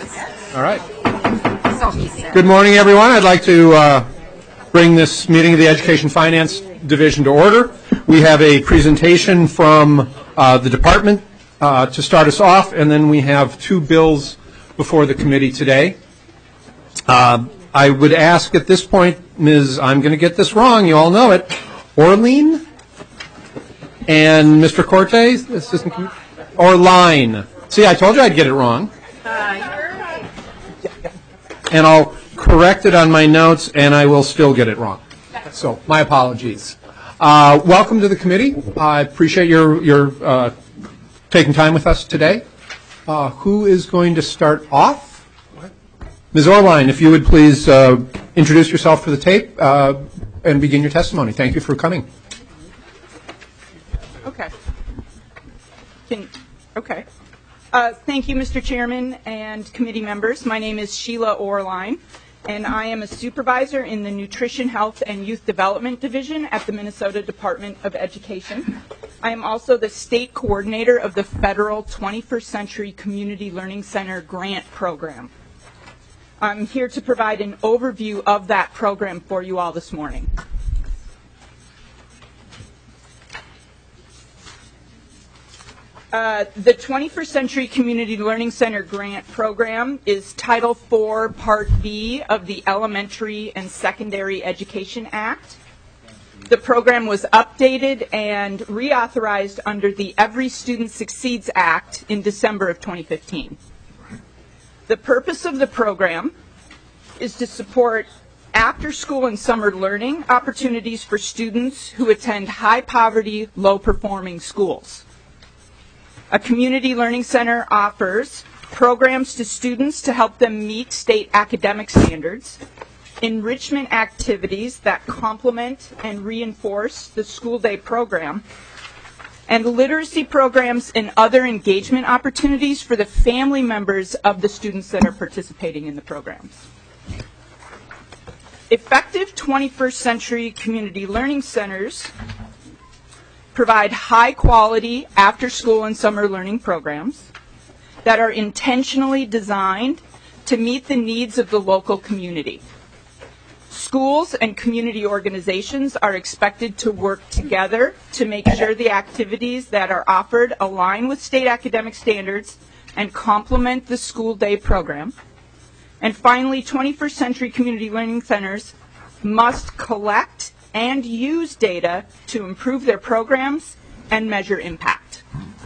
All right. Good morning, everyone. I'd like to bring this meeting of the Education Finance Division to order. We have a presentation from the department to start us off, and then we have two bills before the committee today. I would ask at this point, Ms., I'm going to get this wrong, you all know it, Orlean, and Mr. Cortez, Assistant Commissioner, Orline. See, I told you I'd get it wrong. And I'll correct it on my notes, and I will still get it wrong. So, my apologies. Welcome to the committee. I appreciate your taking time with us today. Who is going to start off? Ms. Orline, if you would please introduce yourself for the tape and begin your testimony. Thank you for coming. Okay. Thank you, Mr. Chairman and committee members. My name is Sheila Orline, and I am a supervisor in the Nutrition, Health, and Youth Development Division at the Minnesota Department of Education. I am also the state coordinator of the federal 21st Century Community Learning Center grant program. I'm here to provide an overview of that program for you all this morning. The 21st Century Community Learning Center grant program is Title IV, Part B of the Elementary and Secondary Education Act. The program was updated and reauthorized under the Every Student Succeeds Act in December of 2015. The purpose of the program is to support after-school and summer learning opportunities for students who attend high-poverty, low-performing schools. A community learning center offers programs to students to help them meet state academic standards, enrichment activities that complement and reinforce the school day program, and literacy programs and other engagement opportunities for the family members of the students that are participating in the programs. Effective 21st Century Community Learning Centers provide high-quality after-school and summer learning programs that are intentionally designed to meet the needs of the local community. Schools and community organizations are expected to work together to make sure the activities that are offered align with state academic standards and complement the school day program. And finally, 21st Century Community Learning Centers must collect and use data to improve their programs and measure impact.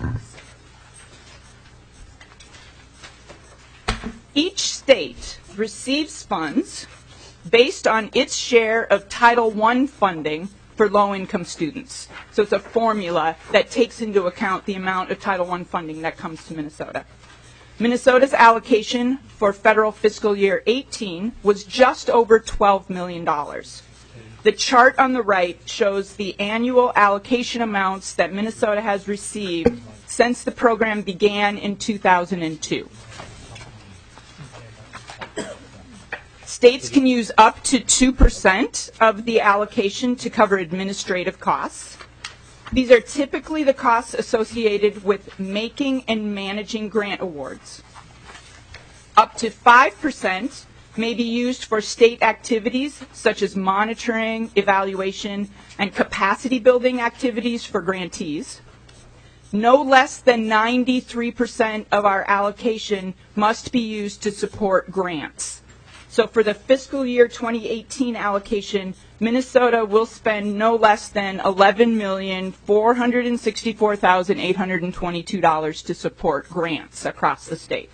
Each state receives funds based on its share of Title I funding for low-income students. So it's a formula that takes into account the amount of Title I funding that comes to Minnesota. Minnesota's allocation for federal fiscal year 18 was just over $12 million. The chart on the right shows the annual allocation amounts that Minnesota has received since the program began in 2002. States can use up to 2% of the allocation to cover administrative costs. These are typically the costs associated with making and managing grant awards. Up to 5% may be used for state activities such as monitoring, evaluation, and capacity building activities for grantees. No less than 93% of our allocation must be used to support grants. So for the fiscal year 2018 allocation, Minnesota will spend no less than $11,464,822 to support grants across the state.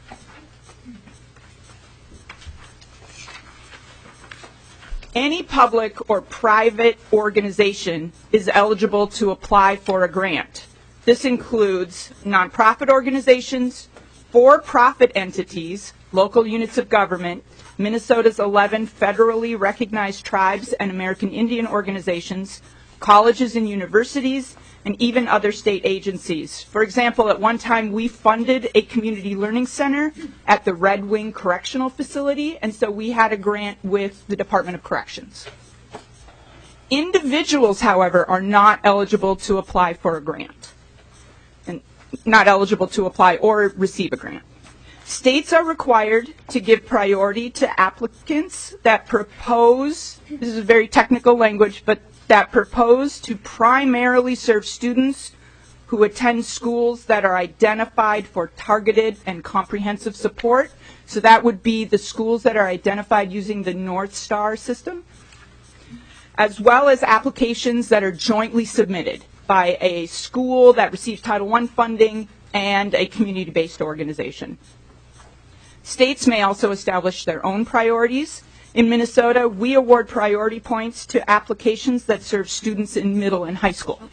Any public or private organization is eligible to apply for a grant. This includes nonprofit organizations, for-profit entities, local units of government, Minnesota's 11 federally recognized tribes and American Indian organizations, colleges and universities, and even other state agencies. For example, at one time we funded a community learning center at the Red Wing Correctional Facility, and so we had a grant with the Department of Corrections. Individuals, however, are not eligible to apply for a grant, and not eligible to apply or receive a grant. States are required to give priority to applicants that propose, this is very technical language, but that propose to primarily serve students who attend schools that are identified for targeted and comprehensive support. So that would be the schools that are identified using the North Star system, as well as applications that are jointly submitted by a school that receives Title I funding and a community-based organization. States may also establish their own priorities. In Minnesota, we award priority points to applications that serve students in middle and high school.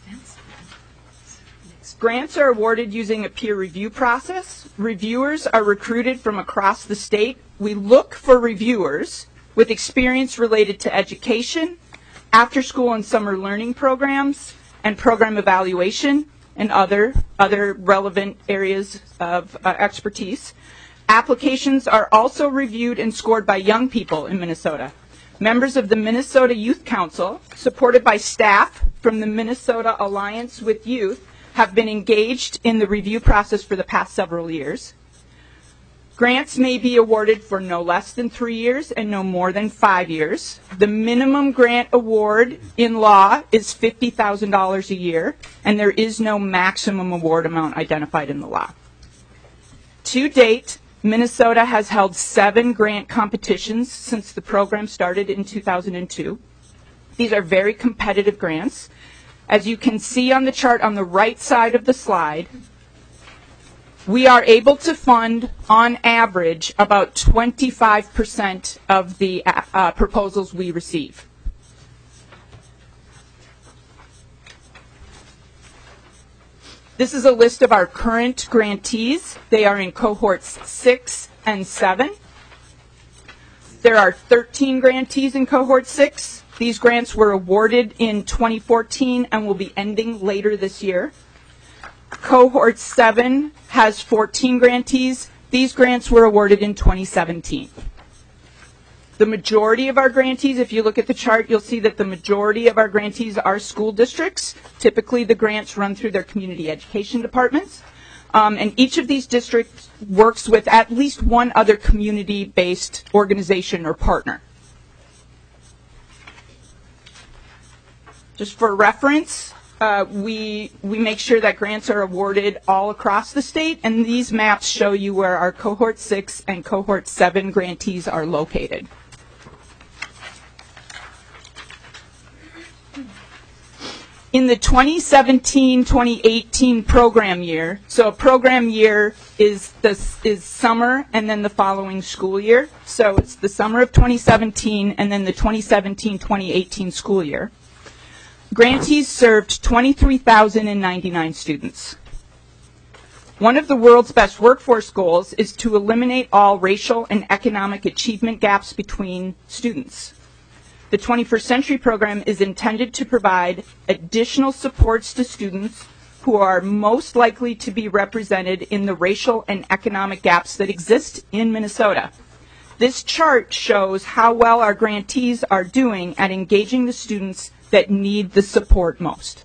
Grants are awarded using a peer review process. Reviewers are recruited from across the state. We look for reviewers with experience related to education, after-school and summer learning programs, and program evaluation, and other relevant areas of expertise. Applications are also reviewed and scored by young people in Minnesota. Members of the Minnesota Youth Council, supported by staff from the Minnesota Alliance with Youth, have been engaged in the review process for the past several years. Grants may be awarded for no less than 3 years and no more than 5 years. The minimum grant award in law is $50,000 a year, and there is no maximum award amount identified in the law. To date, Minnesota has held 7 grant competitions since the program started in 2002. These are very competitive grants. As you can see on the chart on the right side of the slide, we are able to fund, on average, about 25% of the proposals we receive. This is a list of our current grantees. They are in cohorts 6 and 7. There are 13 grantees in cohort 6. These grants were awarded in 2014 and will be ending later this year. Cohort 7 has 14 grantees. These grants were awarded in 2017. The majority of our grantees, if you look at the chart, you'll see that the majority of our grantees are school districts. Typically, the grants run through their community education departments. And each of these districts works with at least one other community-based organization or partner. Just for reference, we make sure that grants are awarded all across the state, and these maps show you where our cohort 6 and cohort 7 grantees are located. In the 2017-2018 program year, so a program year is summer and then the following school year. So it's the summer of 2017 and then the 2017-2018 school year. Grantees served 23,099 students. One of the world's best workforce goals is to eliminate all racial and economic achievement gaps between students. The 21st Century Program is intended to provide additional supports to students who are most likely to be represented in the racial and economic gaps that exist in Minnesota. This chart shows how well our grantees are doing at engaging the students that need the support most.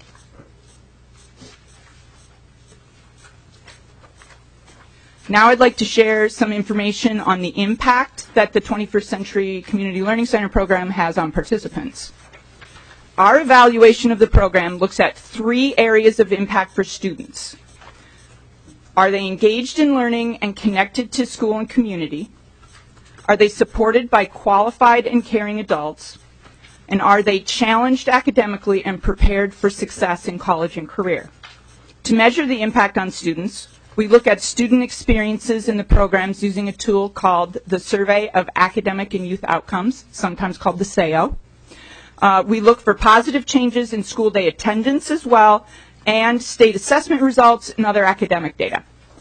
Now I'd like to share some information on the impact that the 21st Century Community Learning Center program has on participants. Our evaluation of the program looks at 3 areas of impact for students. Are they engaged in learning and connected to school and community? Are they supported by qualified and caring adults? And are they challenged academically and prepared for success in college and career? To measure the impact on students, we look at student experiences in the programs using a tool called the Survey of Academic and Youth Outcomes, sometimes called the SAO. We look for positive changes in school day attendance as well, and state assessment results and other academic data.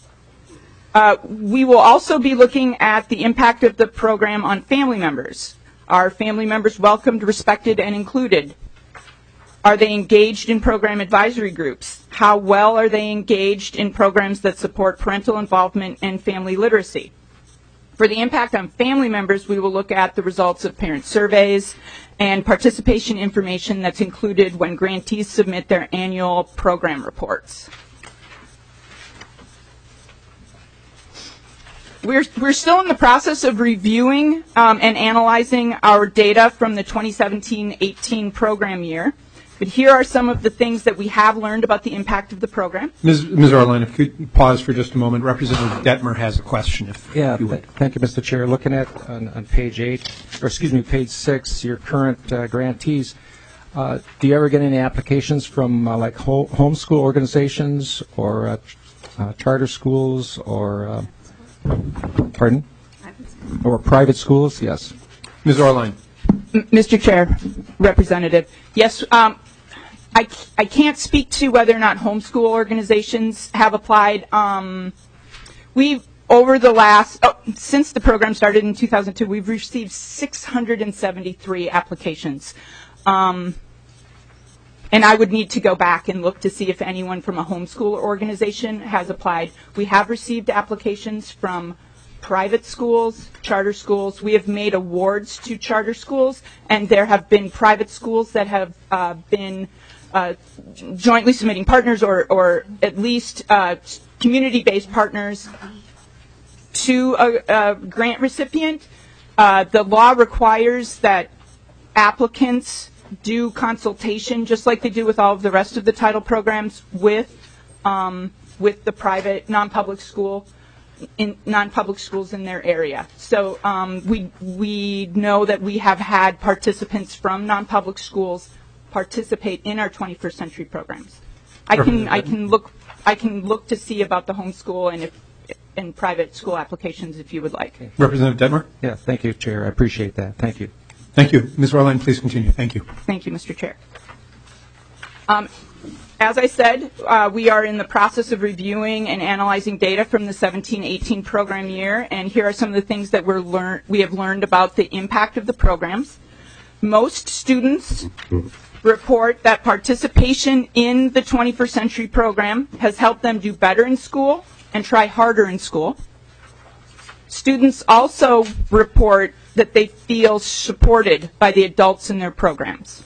We will also be looking at the impact of the program on family members. Are family members welcomed, respected, and included? Are they engaged in program advisory groups? How well are they engaged in programs that support parental involvement and family literacy? For the impact on family members, we will look at the results of parent surveys and participation information that's included when grantees submit their annual program reports. We're still in the process of reviewing and analyzing our data from the 2017-18 program year. But here are some of the things that we have learned about the impact of the program. Ms. Orline, if you could pause for just a moment. Representative Detmer has a question, if you would. Thank you, Mr. Chair. Looking at on page 6, your current grantees, do you ever get any applications from like homeschool organizations or charter schools or, or private schools? Yes. Ms. Orline. Mr. Chair, Representative, yes, I can't speak to whether or not homeschool organizations have applied. We've, over the last, since the program started in 2002, we've received 673 applications. And I would need to go back and look to see if anyone from a homeschool organization has applied. We have received applications from private schools, charter schools. We have made awards to charter schools, and there have been private schools that have been jointly submitting partners or at least community-based partners to a grant recipient. The law requires that applicants do consultation, just like they do with all of the rest of the title programs, with the private non-public schools in their area. So we know that we have had participants from non-public schools participate in our 21st century programs. I can look to see about the homeschool and private school applications if you would like. Okay. Representative Detmer? Yeah, thank you, Chair. I appreciate that. Thank you. Thank you. Ms. Orline, please continue. Thank you. Thank you, Mr. Chair. As I said, we are in the process of reviewing and analyzing data from the 17-18 program year, and here are some of the things that we have learned about the impact of the programs. Most students report that participation in the 21st century program has helped them do better in school and try harder in school. Students also report that they feel supported by the adults in their programs.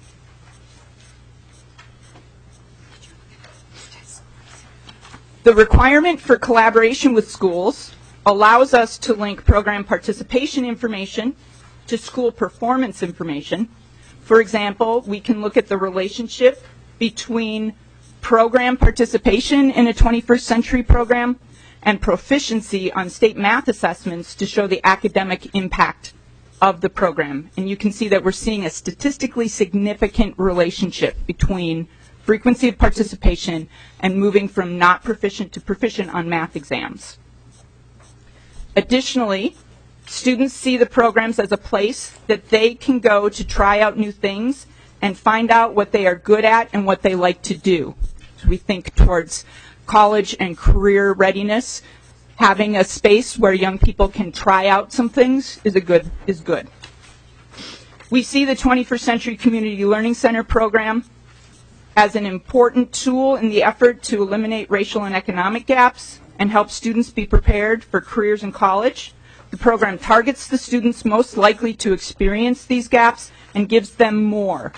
The requirement for collaboration with schools allows us to link program participation information to school performance information. For example, we can look at the relationship between program participation in a 21st century program and proficiency on state math assessments to show the academic impact of the program. And you can see that we're seeing a statistically significant relationship between frequency of participation and moving from not proficient to proficient on math exams. Additionally, students see the programs as a place that they can go to try out new things and find out what they are good at and what they like to do. So we think towards college and career readiness. Having a space where young people can try out some things is good. We see the 21st Century Community Learning Center program as an important tool in the effort to eliminate racial and economic gaps and help students be prepared for careers in college. The program targets the students most likely to experience these gaps and gives them more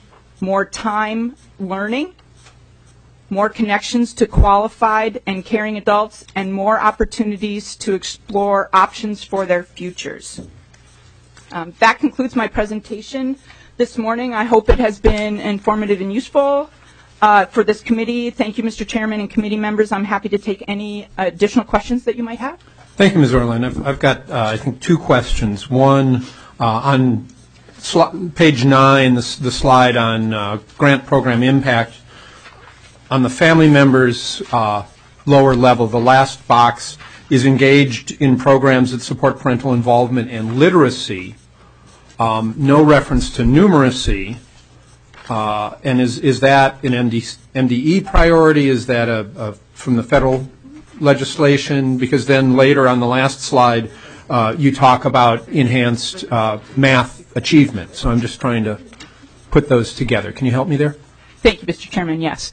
time learning, more connections to qualified and caring adults, and more opportunities to explore options for their futures. That concludes my presentation this morning. I hope it has been informative and useful for this committee. Thank you, Mr. Chairman and committee members. I'm happy to take any additional questions that you might have. Thank you, Ms. Orline. I've got, I think, two questions. One, on page 9, the slide on grant program impact, on the family members' lower level, the last box is engaged in programs that support parental involvement and literacy. No reference to numeracy. And is that an MDE priority? Is that from the federal legislation? Because then later on the last slide, you talk about enhanced math achievement. So I'm just trying to put those together. Can you help me there? Thank you, Mr. Chairman. Yes.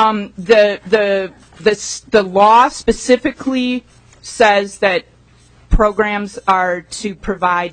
The law specifically says that programs are to provide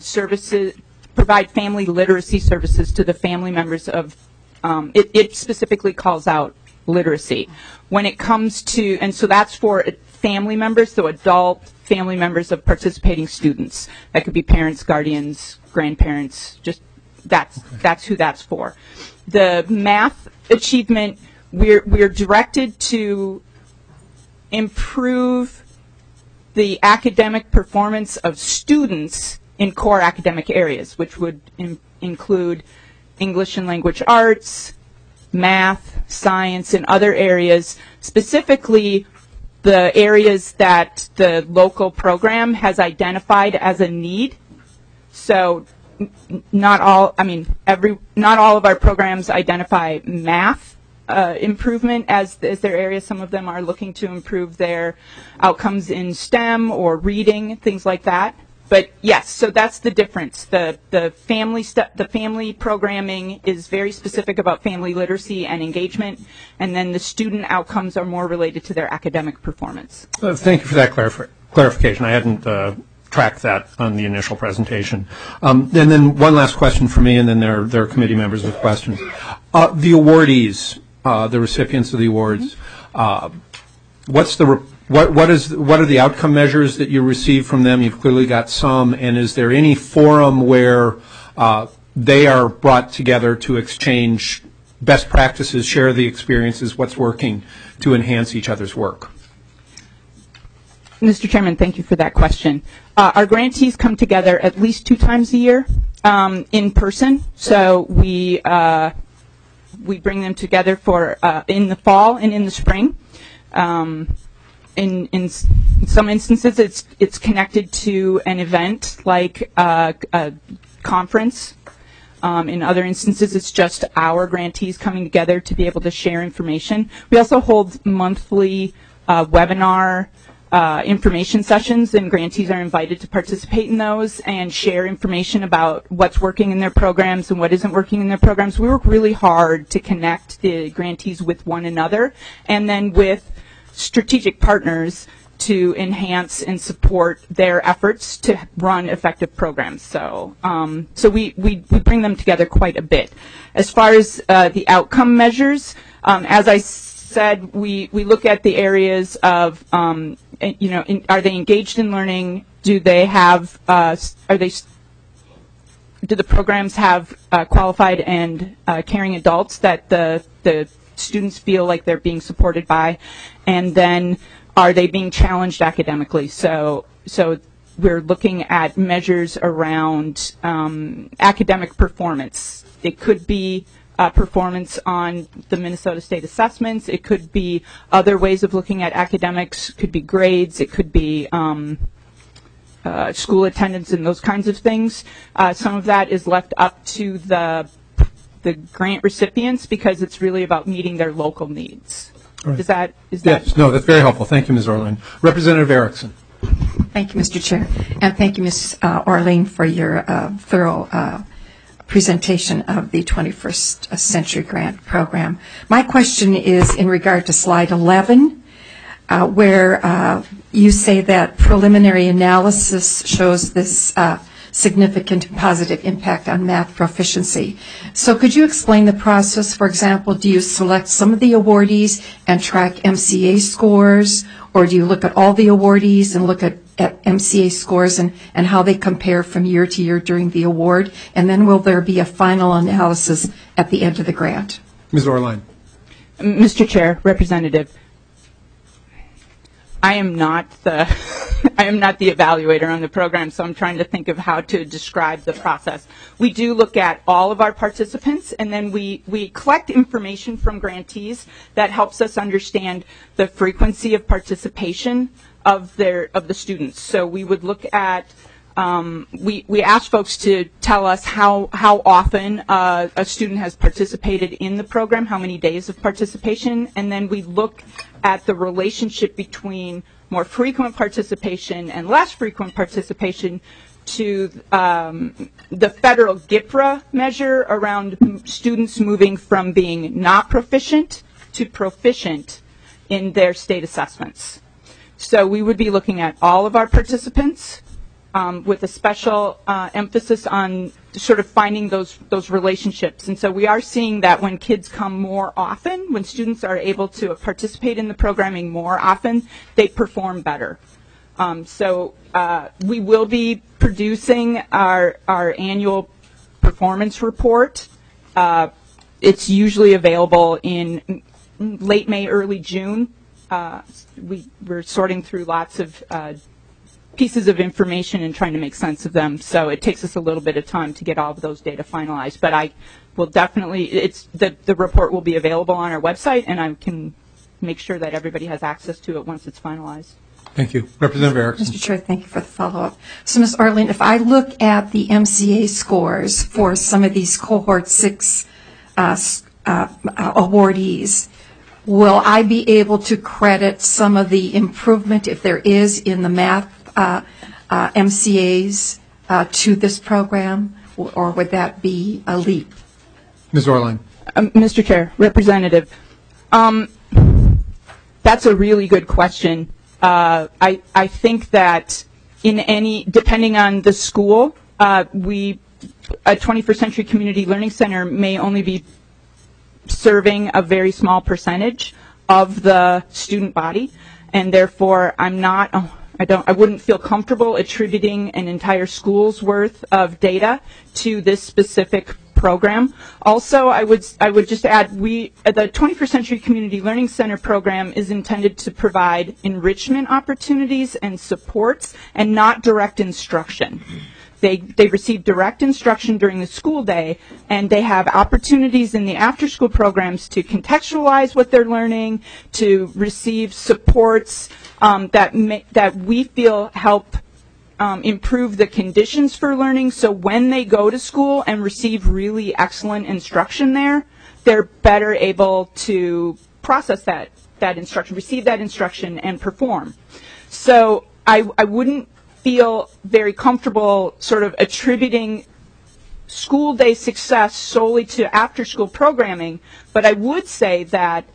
family literacy services to the family members of, it specifically calls out literacy. When it comes to, and so that's for family members, so adult family members of participating students. That could be parents, guardians, grandparents, just that's who that's for. The math achievement, we're directed to improve the academic performance of students in core academic areas, which would include English and language arts, math, science, and other areas, specifically the areas that the local program has identified as a need. So not all of our programs identify math improvement as their area. Some of them are looking to improve their outcomes in STEM or reading, things like that. But yes, so that's the difference. The family programming is very specific about family literacy and engagement, and then the student outcomes are more related to their academic performance. Thank you for that clarification. I hadn't tracked that on the initial presentation. And then one last question for me, and then there are committee members with questions. The awardees, the recipients of the awards, what are the outcome measures that you receive from them? You've clearly got some, and is there any forum where they are brought together to exchange best practices, share the experiences, what's working to enhance each other's work? Mr. Chairman, thank you for that question. Our grantees come together at least 2 times a year in person. So we bring them together for in the fall and in the spring. In some instances, it's connected to an event like a conference. In other instances, it's just our grantees coming together to be able to share information. We also hold monthly webinar information sessions, and grantees are invited to participate in those and share information about what's working in their programs and what isn't working in their programs. We work really hard to connect the grantees with one another and then with strategic partners to enhance and support their efforts to run effective programs. So we bring them together quite a bit. As far as the outcome measures, as I said, we look at the areas of, are they engaged in learning? Do they have, do the programs have qualified and caring adults that the students feel like they're being supported by? And then are they being challenged academically? So we're looking at measures around academic performance. It could be performance on the Minnesota State assessments. It could be other ways of looking at academics. It could be grades. It could be school attendance and those kinds of things. Some of that is left up to the grant recipients because it's really about meeting their local needs. Right. Yes, no, that's very helpful. Thank you, Ms. Orlean. Representative Erickson. Thank you, Mr. Chair. And thank you, Ms. Orlean, for your thorough presentation of the 21st Century Grant Program. My question is in regard to slide 11, where you say that preliminary analysis shows this significant positive impact on math proficiency. So could you explain the process? For example, do you select some of the awardees and track MCA scores, or do you look at all the awardees and look at MCA scores and how they compare from year to year during the award? And then will there be a final analysis at the end of the grant? Ms. Orlean. Mr. Chair, Representative, I am not the evaluator on the program, so I'm trying to think of how to describe the process. We do look at all of our participants, and then we collect information from grantees that helps us understand the frequency of participation of the students. So we would look at we ask folks to tell us how often a student has participated in the program, how many days of participation, and then we look at the relationship between more frequent participation and less frequent participation to the federal GIPRA measure around students moving from being not proficient to proficient in their state assessments. So we would be looking at all of our participants with a special emphasis on sort of finding those relationships. And so we are seeing that when kids come more often, when students are able to participate in the programming more often, they perform better. So we will be producing our annual performance report. It's usually available in late May, early June. We're sorting through lots of pieces of information and trying to make sense of them. So it takes us a little bit of time to get all of those data finalized. But I will definitely, the report will be available on our website, and I can make sure that everybody has access to it once it's finalized. Thank you. Representative Erickson. Mr. Chair, thank you for the follow-up. So, Ms. Arlene, if I look at the MCA scores for some of these Cohort 6 awardees, will I be able to credit some of the improvement, if there is, in the math MCAs to this program, or would that be a leap? Ms. Orline. Mr. Chair, Representative, that's a really good question. I think that depending on the school, a 21st Century Community Learning Center may only be serving a very small percentage of the student body, and therefore I wouldn't feel comfortable attributing an entire school's worth of data to this specific program. Also, I would just add, the 21st Century Community Learning Center program is intended to provide enrichment opportunities and supports and not direct instruction. They receive direct instruction during the school day, and they have opportunities in the after-school programs to contextualize what they're learning, to receive supports that we feel help improve the conditions for learning. So when they go to school and receive really excellent instruction there, they're better able to process that instruction, receive that instruction, and perform. So I wouldn't feel very comfortable sort of attributing school day success solely to after-school programming, but I would say that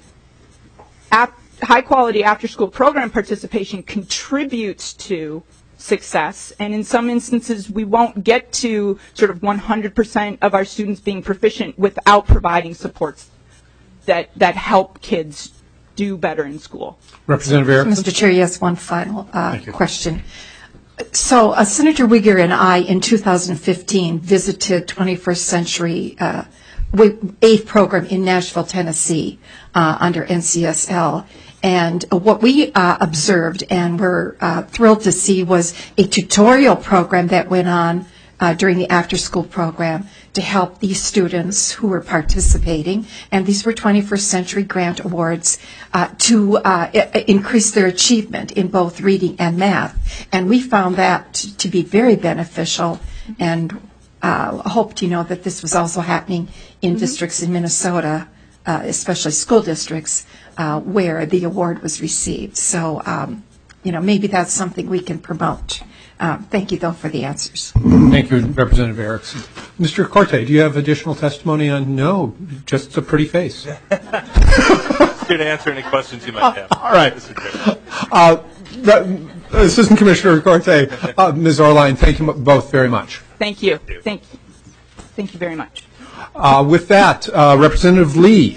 high-quality after-school program participation contributes to success, and in some instances we won't get to sort of 100% of our students being proficient without providing supports that help kids do better in school. Representative Erickson. Mr. Chair, yes, one final question. So Senator Uyghur and I in 2015 visited 21st Century AIF program in Nashville, Tennessee under NCSL. And what we observed and were thrilled to see was a tutorial program that went on during the after-school program to help these students who were participating, and these were 21st Century Grant Awards, to increase their achievement in both reading and math. And we found that to be very beneficial, and hoped, that this was also happening in districts in Minnesota, especially school districts, where the award was received. So, maybe that's something we can promote. Thank you, though, for the answers. Thank you, Representative Erickson. Mr. Corte, do you have additional testimony on? No, just a pretty face. Here to answer any questions you might have. All right. Assistant Commissioner Corte, Ms. Orline, thank you both very much. Thank you. Thank you very much. With that, Representative Lee.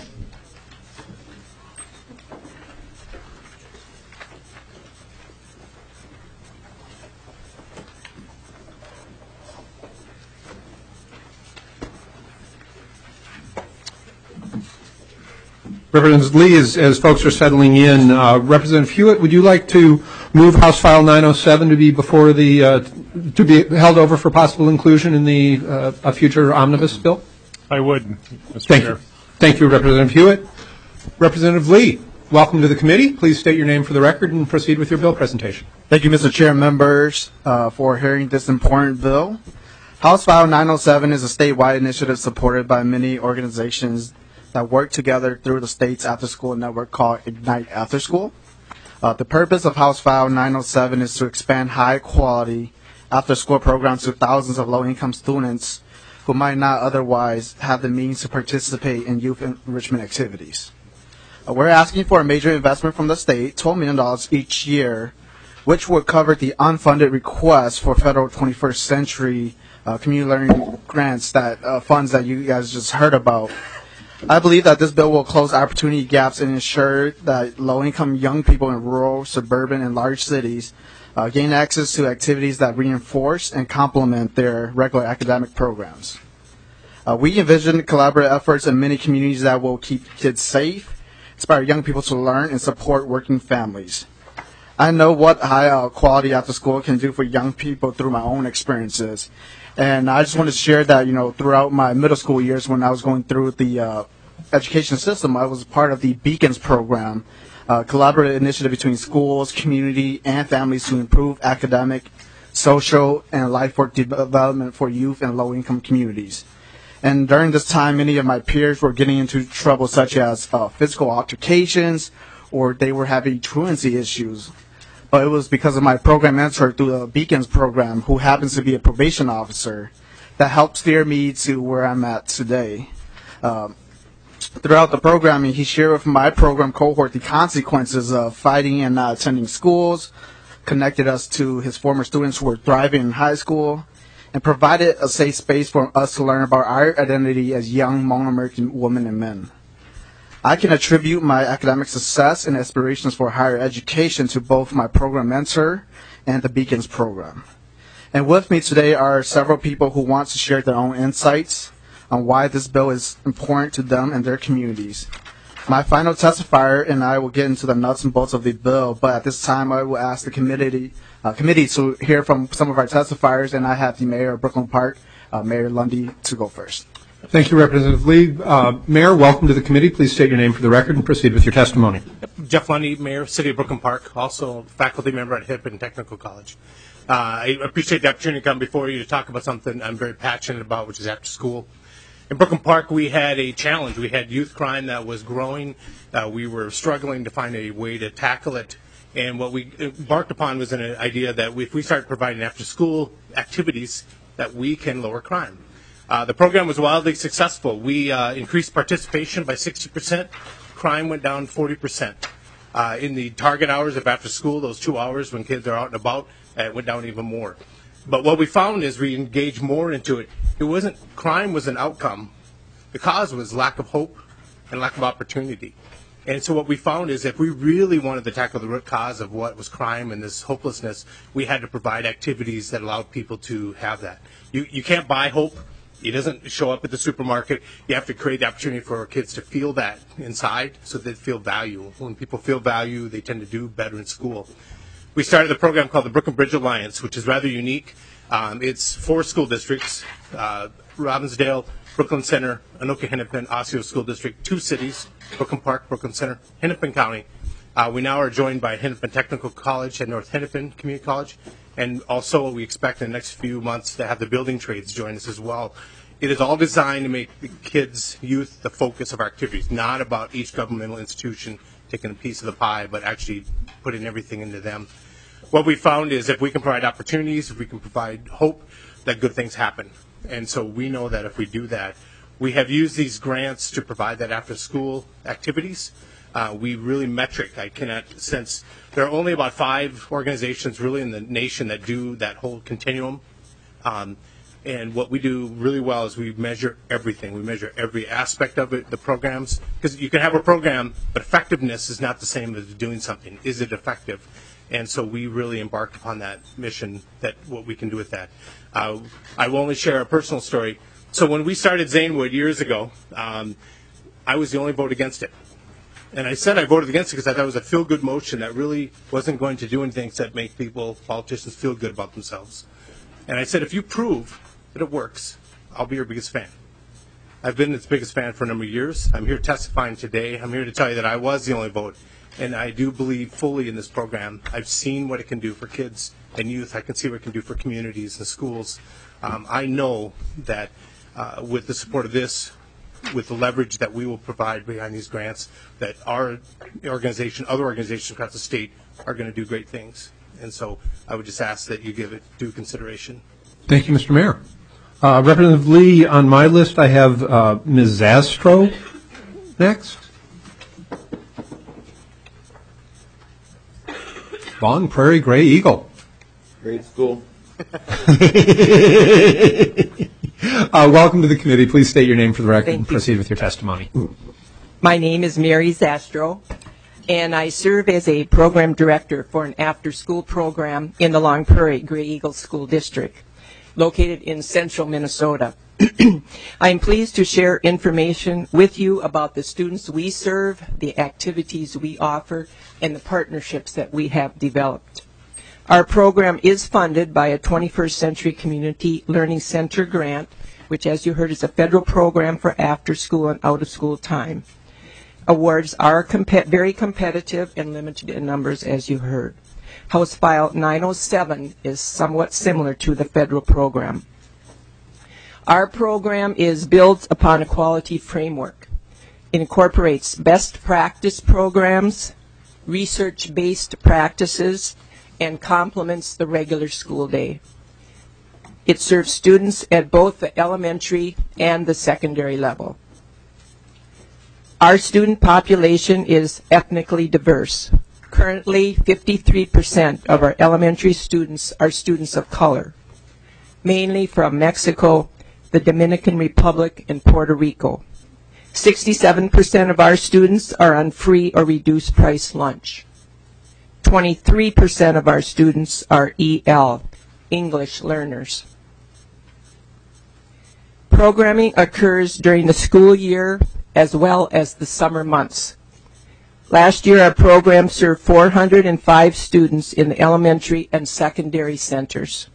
Representative Lee, as folks are settling in, Representative Hewitt, would you like to move House File 907 to be before to be held over for possible inclusion in the a future omnibus bill? I would, Mr. Thank Chair. you. Thank you, Representative Hewitt. Representative Lee, welcome to the committee. Please state your name for the record and proceed with your bill presentation. Thank you, Mr. Chair, members, for hearing this important bill. House File 907 is a statewide initiative supported by many organizations that work together through the state's after-school network called Ignite After School. The purpose of House File 907 is to expand high-quality after-school programs to thousands of low-income students who might not otherwise have the means to participate in youth enrichment activities. We're asking for a major investment from the state, $12 million each year, which would cover the unfunded request for federal 21st Century community learning grants, that funds that you guys just heard about. I believe that this bill will close opportunity gaps and ensure that low-income young people in rural, suburban, and large cities gain access to activities that reinforce and complement their regular academic programs. We envision collaborative efforts in many communities that will keep kids safe, inspire young people to learn, and support working families. I know what high quality after school can do for young people through my own experiences. And I just want to share that, throughout my middle school years when I was going through the education system, I was part of the Beacons program, a collaborative initiative between schools, community, and families to improve academic, social, and life work development for youth in low-income communities. And during this time, many of my peers were getting into trouble such as physical altercations, or they were having truancy issues. But it was because of my program mentor through the Beacons program, who happens to be a probation officer, that helped steer me to where I'm at today. Throughout the programming, he shared with my program cohort the consequences of fighting and not attending schools, connected us to his former students who were thriving in high school, and provided a safe space for us to learn about our identity as young Hmong American women and men. I can attribute my academic success and aspirations for higher education to both my program mentor and the Beacons program. And with me today are several people who want to share their own insights on why this bill is important to them and their communities. My final testifier and I will get into the nuts and bolts of the bill, but at this time I will ask the committee to hear from some of our testifiers, and I have the Mayor of Brooklyn Park, Mayor Lundy, to go first. Thank you, Representative Lee. Mayor, welcome to the committee. Please state your name for the record and proceed with your testimony. Jeff Lundy, Mayor, City of Brooklyn Park, also faculty member at Hennepin Technical College. I appreciate the opportunity to come before you to talk about something I'm very passionate about, which is after school. In Brooklyn Park, we had a challenge. We had youth crime that was growing. We were struggling to find a way to tackle it. And what we embarked upon was an idea that if we start providing after-school activities, that we can lower crime. The program was wildly successful. We increased participation by 60%. Crime went down 40%. In the target hours of after school, those 2 hours when kids are out and about, it went down even more. But what we found is we engaged more into it. Crime was an outcome. The cause was lack of hope and lack of opportunity. And so what we found is if we really wanted to tackle the root cause of what was crime and this hopelessness, we had to provide activities that allowed people to have that. You can't buy hope. It doesn't show up at the supermarket. You have to create the opportunity for kids to feel that inside so they feel value. When people feel value, they tend to do better in school. We started a program called the Brooklyn Bridge Alliance, which is rather unique. It's 4 school districts, Robbinsdale, Brooklyn Center, Anoka Hennepin, Osseo School District, 2 cities, Brooklyn Park, Brooklyn Center, Hennepin County. We now are joined by Hennepin Technical College and North Hennepin Community College. And also we expect in the next few months to have the building trades join us as well. It is all designed to make the kids, youth, the focus of our activities, not about each governmental institution taking a piece of the pie, but actually putting everything into them. What we found is if we can provide opportunities, if we can provide hope, that good things happen. And so we know that if we do that, we have used these grants to provide that after-school activities. We really metric. I cannot sense there are only about 5 organizations really in the nation that do that whole continuum. And what we do really well is we measure everything. We measure every aspect of it, the programs, because you can have a program, but effectiveness is not the same as doing something. Is it effective? And so we really embarked upon that mission, that what we can do with that. I will only share a personal story. So when we started Zanewood years ago, I was the only vote against it. And I said I voted against it because I thought it was a feel-good motion that really wasn't going to do anything except make people, politicians, feel good about themselves. And I said, if you prove that it works, I'll be your biggest fan. I've been its biggest fan for a number of years. I'm here testifying today. I'm here to tell you that I was the only vote. And I do believe fully in this program. I've seen what it can do for kids and youth. I can see what it can do for communities and schools. I know that with the support of this, with the leverage that we will provide behind these grants, that our organization, other organizations across the state are going to do great things. And so I would just ask that you give it due consideration. Thank you, Mr. Mayor. Representative Lee, on my list I have Ms. Zastro next. Long Prairie Gray Eagle. Grade school. Welcome to the committee. Please state your name for the record and Thank you. proceed with your testimony. My name is Mary Zastro, and I serve as a program director for an after-school program in the Long Prairie Gray Eagle School District, located in central Minnesota. I am pleased to share information with you about the students we serve, the activities we offer, and the partnerships that we have developed. Our program is funded by a 21st Century Community Learning Center grant, which, as you heard, is a federal program for after-school and out-of-school time. Awards are very competitive and limited in numbers, as you heard. House File 907 is somewhat similar to the federal program. Our program is built upon a quality framework. It incorporates best practice programs, research-based practices, and complements the regular school day. It serves students at both the elementary and the secondary level. Our student population is ethnically diverse. Currently, 53% of our elementary students are students of color, mainly from Mexico, the Dominican Republic, and Puerto Rico. 67% of our students are on free or reduced price lunch. 23% of our students are EL, English learners. Programming occurs during the school year as well as the summer months. Last year, our program served 405 students in the elementary and secondary centers.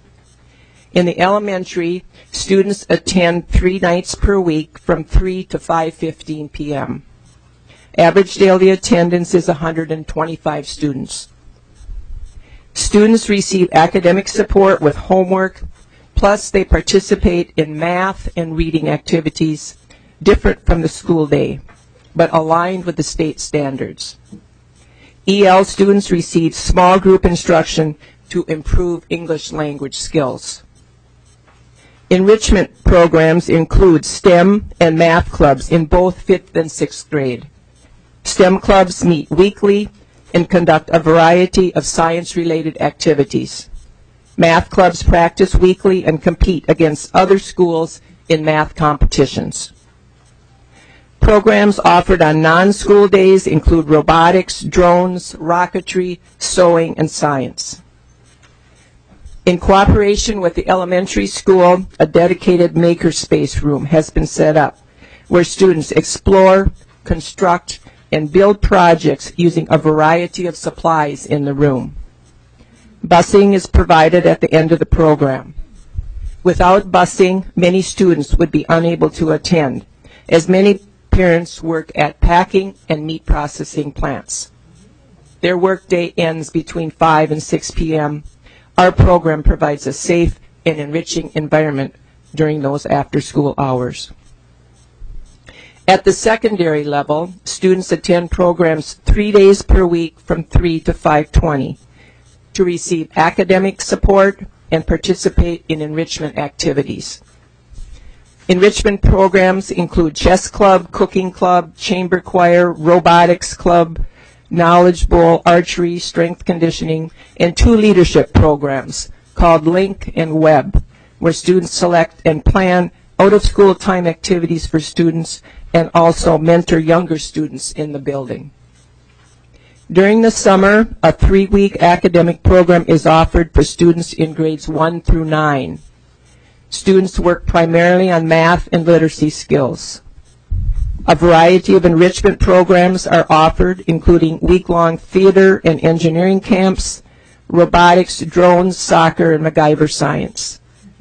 In the elementary, students attend 3 nights per week from 3 to 5:15 p.m. Average daily attendance is 125 students. Students receive academic support with homework, plus they participate in math and reading activities different from the school day, but aligned with the state standards. EL students receive small group instruction to improve English language skills. Enrichment programs include STEM and math clubs in both 5th and 6th grade. STEM clubs meet weekly and conduct a variety of science-related activities. Math clubs practice weekly and compete against other schools in math competitions. Programs offered on non-school days include robotics, drones, rocketry, sewing, and science. In cooperation with the elementary school, a dedicated makerspace room has been set up where students explore, construct, and build projects using a variety of supplies in the room. Busing is provided at the end of the program. Without busing, many students would be unable to attend, as many parents work at packing and meat processing plants. Their workday ends between 5 and 6 p.m. Our program provides a safe and enriching environment during those after-school hours. At the secondary level, students attend programs 3 days per week from 3 to 5:20 to receive academic support and participate in enrichment activities. Enrichment programs include chess club, cooking club, chamber choir, robotics club, knowledge bowl, archery, strength conditioning, and 2 leadership programs called Link and Web, where students select and plan out-of-school time activities for students and also mentor younger students in the building. During the summer, a 3-week academic program is offered for students in grades 1 through 9. Students work primarily on math and literacy skills. A variety of enrichment programs are offered, including week-long theater and engineering camps, robotics, drones, soccer, and MacGyver science.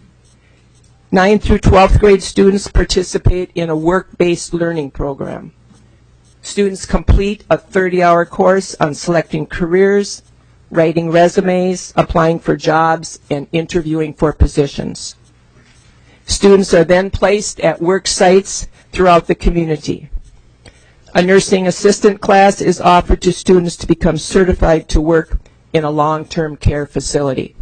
9th through 12th grade students participate in a work-based learning program. Students complete a 30-hour course on selecting careers, writing resumes, applying for jobs, and interviewing for positions. Students are then placed at work sites throughout the community. A nursing assistant class is offered to students to become certified to work in a long-term care facility.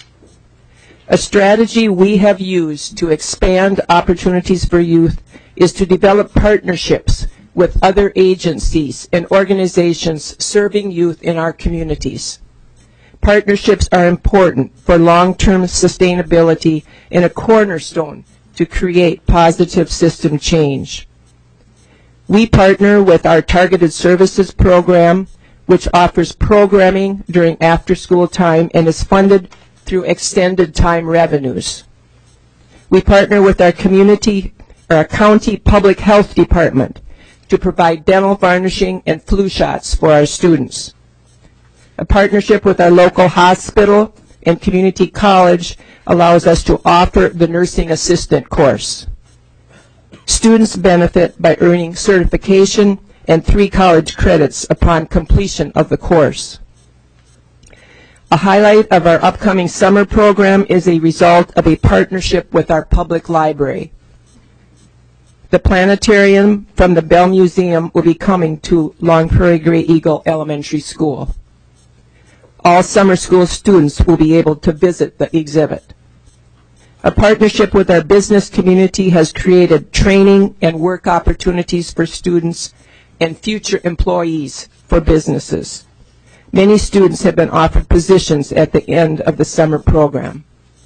A strategy we have used to expand opportunities for youth is to develop partnerships with other agencies and organizations serving youth in our communities. Partnerships are important for long-term sustainability and a cornerstone to create positive system change. We partner with our Targeted Services Program, which offers programming during after-school time and is funded through extended time revenues. We partner with our county public health department to provide dental varnishing and flu shots for our students. A partnership with our local hospital and community college allows us to offer the nursing assistant course. Students benefit by earning certification and 3 college credits upon completion of the course. A highlight of our upcoming summer program is a result of a partnership with our public library. The planetarium from the Bell Museum will be coming to Long Prairie Grey Eagle Elementary School. All summer school students will be able to visit the exhibit. A partnership with our business community has created training and work opportunities for students and future employees for businesses. Many students have been offered positions at the end of the summer program.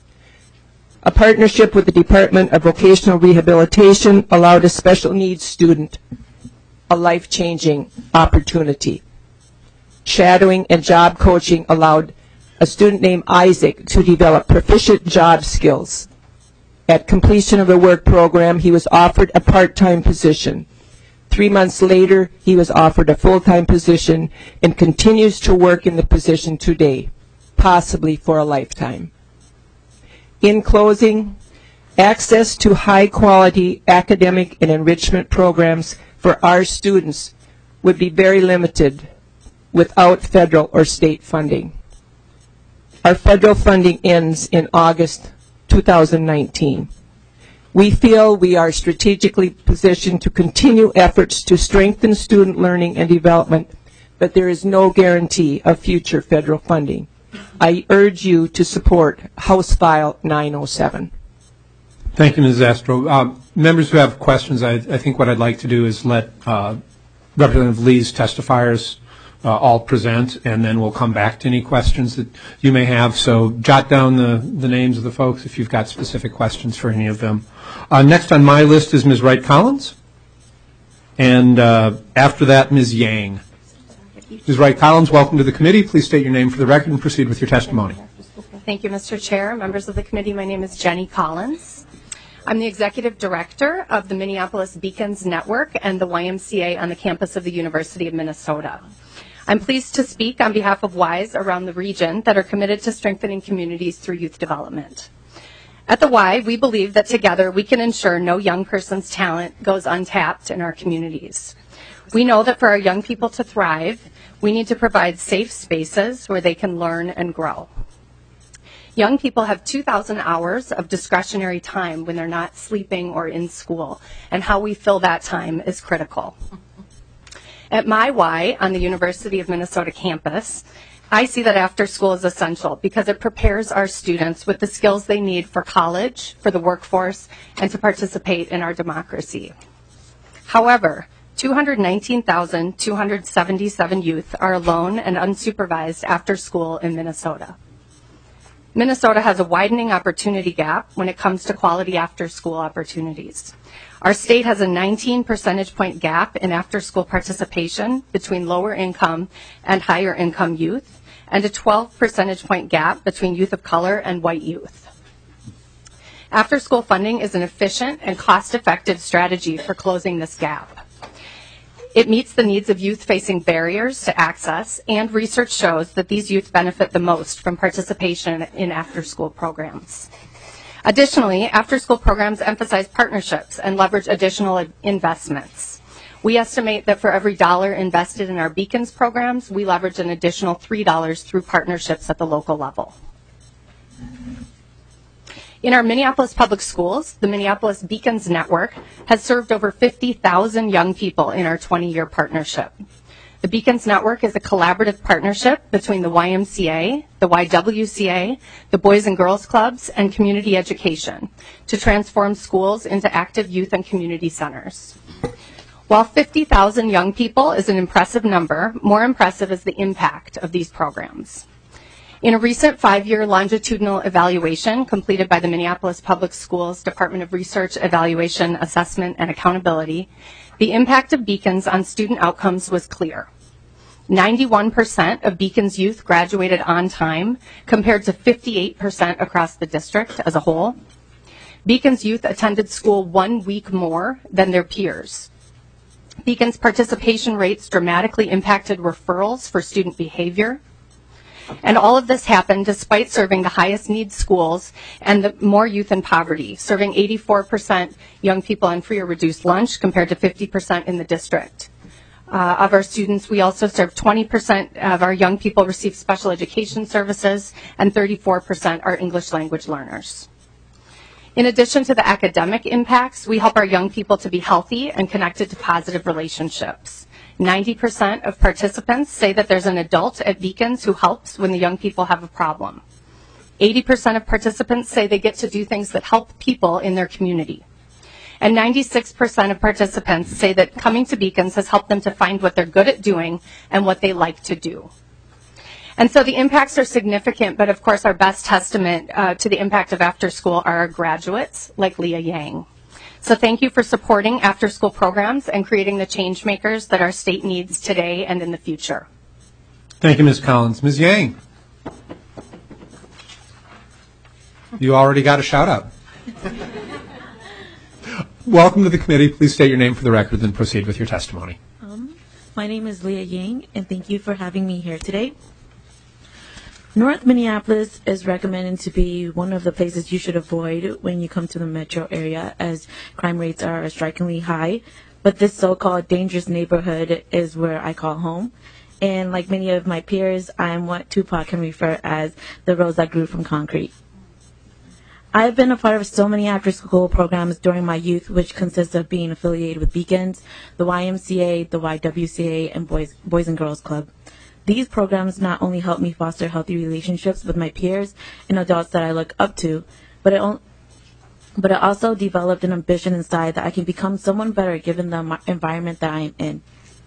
A partnership with the Department of Vocational Rehabilitation allowed a special needs student a life-changing opportunity. Shadowing and job coaching allowed a student named Isaac to develop proficient job skills. At completion of the work program, he was offered a part-time position. 3 months later, he was offered a full-time position and continues to work in the position today, possibly for a lifetime. In closing, access to high-quality academic and enrichment programs for our students would be very limited without federal or state funding. Our federal funding ends in August 2019. We feel we are strategically positioned to continue efforts to strengthen student learning and development, but there is no guarantee of future federal funding. I urge you to support House File 907. Thank you, Ms. Astro. Members who have questions, I think what I'd like to do is let Representative Lee's testifiers all present, and then we'll come back to any questions that you may have. So jot down the names of the folks if you've got specific questions for any of them. Next on my list is Ms. Wright-Collins, and after that, Ms. Yang. Ms. Wright-Collins, welcome to the committee. Please state your name for the record and proceed with your testimony. Thank you, Mr. Chair. Members of the committee, my name is Jenny Collins. I'm the executive director of the Minneapolis Beacons Network and the YMCA on the campus of the University of Minnesota. I'm pleased to speak on behalf of Ys around the region that are committed to strengthening communities through youth development. At the Y, we believe that together we can ensure no young person's talent goes untapped in our communities. We know that for our young people to thrive, we need to provide safe spaces where they can learn and grow. Young people have 2,000 hours of discretionary time when they're not sleeping or in school, and how we fill that time is critical. At my Y on the University of Minnesota campus, I see that after school is essential because it prepares our students with the skills they need for college, for the workforce, and to participate in our democracy. However, 219,277 youth are alone and unsupervised after school in Minnesota. Minnesota has a widening opportunity gap when it comes to quality after-school opportunities. Our state has a 19 percentage point gap in after-school participation between lower income and higher income youth, and a 12 percentage point gap between youth of color and white youth. After-school funding is an efficient and cost-effective strategy for closing this gap. It meets the needs of youth facing barriers to access, and research shows that these youth benefit the most from participation in after-school programs. Additionally, after-school programs emphasize partnerships and leverage additional investments. We estimate that for every $1 invested in our Beacons programs, we leverage an additional $3 through partnerships at the local level. In our Minneapolis public schools, the Minneapolis Beacons Network has served over 50,000 young people in our 20-year partnership. The Beacons Network is a collaborative partnership between the YMCA, the YWCA, the Boys and Girls Clubs, and community education to transform schools into active youth and community centers. While 50,000 young people is an impressive number, more impressive is the impact of these programs. In a recent 5-year longitudinal evaluation completed by the Minneapolis Public Schools Department of Research, Evaluation, Assessment, and Accountability, the impact of Beacons on student outcomes was clear. 91% of Beacons youth graduated on time, compared to 58% across the district as a whole. Beacons youth attended school 1 week more than their peers. Beacons participation rates dramatically impacted referrals for student behavior. And all of this happened despite serving the highest need schools and the more youth in poverty, serving 84% young people on free or reduced lunch compared to 50% in the district. Of our students, we also serve 20% of our young people receive special education services, and 34% are English language learners. In addition to the academic impacts, we help our young people to be healthy and connected to positive relationships. 90% of participants say that there's an adult at Beacons who helps when the young people have a problem. 80% of participants say they get to do things that help people in their community. And 96% of participants say that coming to Beacons has helped them to find what they're good at doing and what they like to do. And so the impacts are significant, but of course our best testament to the impact of after school are our graduates, like Leah Yang. So thank you for supporting after-school programs and creating the change makers that our state needs today and in the future. Thank you, Ms. Collins. Ms. Yang, you already got a shout-out. Welcome to the committee. Please state your name for the record, then proceed with your testimony. My name is Leah Yang, and thank you for having me here today. North Minneapolis is recommended to be one of the places you should avoid when you come to the metro area, as crime rates are strikingly high. But this so-called dangerous neighborhood is where I call home. And like many of my peers, I am what Tupac can refer as the rose that grew from concrete. I've been a part of so many after-school programs during my youth, which consists of being affiliated with Beacons, the YMCA, the YWCA, and Boys and Girls Club. These programs not only help me foster healthy relationships with my peers and adults that I look up to, but it also developed an ambition inside that I can become someone better given the environment that I am in.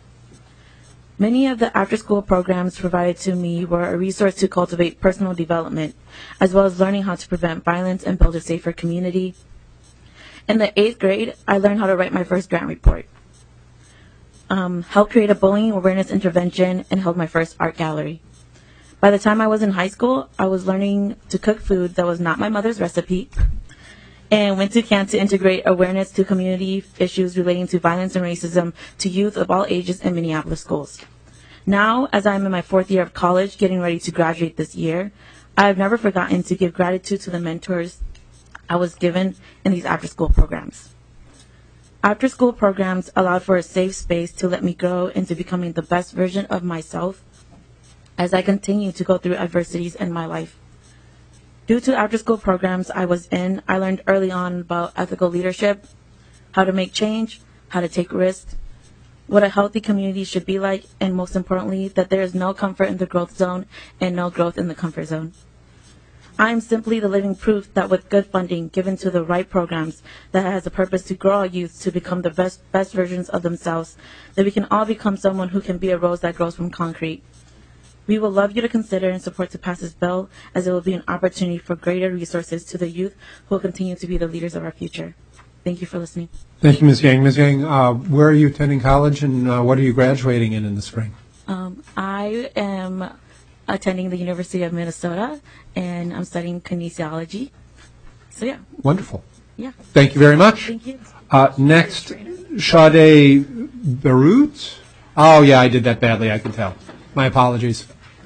Many of the after-school programs provided to me were a resource to cultivate personal development, as well as learning how to prevent violence and build a safer community. In the 8th grade, I learned how to write my first grant report, helped create a bullying awareness intervention, and held my first art gallery. By the time I was in high school, I was learning to cook food that was not my mother's recipe, and went to camp to integrate awareness to community issues relating to violence and racism to youth of all ages in Minneapolis schools. Now, as I'm in my 4th year of college, getting ready to graduate this year, I've never forgotten to give gratitude to the mentors I was given in these after-school programs. After-school programs allowed for a safe space to let me grow into becoming the best version of myself as I continue to go through adversities in my life. Due to after-school programs I was in, I learned early on about ethical leadership, how to make change, how to take risks, what a healthy community should be like, and most importantly, that there is no comfort in the growth zone and no growth in the comfort zone. I am simply the living proof that with good funding given to the right programs that has a purpose to grow our youth to become the best versions of themselves, that we can all become someone who can be a rose that grows from concrete. We will love you to consider and support to pass this bill, as it will be an opportunity for greater resources to the youth who will continue to be the leaders of our future. Thank you for listening. Thank you, Ms. Yang. Ms. Yang, where are you attending college, and what are you graduating in the spring? I am attending the University of Minnesota, and I'm studying kinesiology. So, yeah. Wonderful. Yeah. Thank you very much. Thank you. Next, Sade Beirut. Oh, yeah, I did that badly, I can tell. My apologies.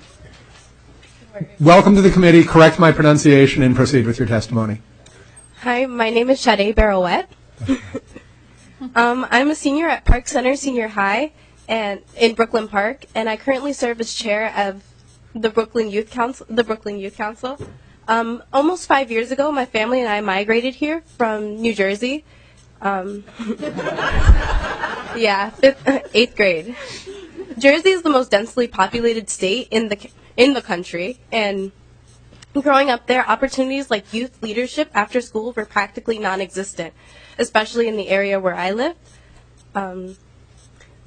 Welcome to the committee. Correct my pronunciation and proceed with your testimony. Hi, my name is Sade Beirowet. I'm a senior at Park Center Senior High and in Brooklyn Park, and I currently serve as chair of the Brooklyn Youth Council. Almost 5 years ago, my family and I migrated here from New Jersey. Yeah, 8th grade. Jersey is the most densely populated state in the country, and growing up there, opportunities like youth leadership after school were practically non-existent, especially in the area where I live.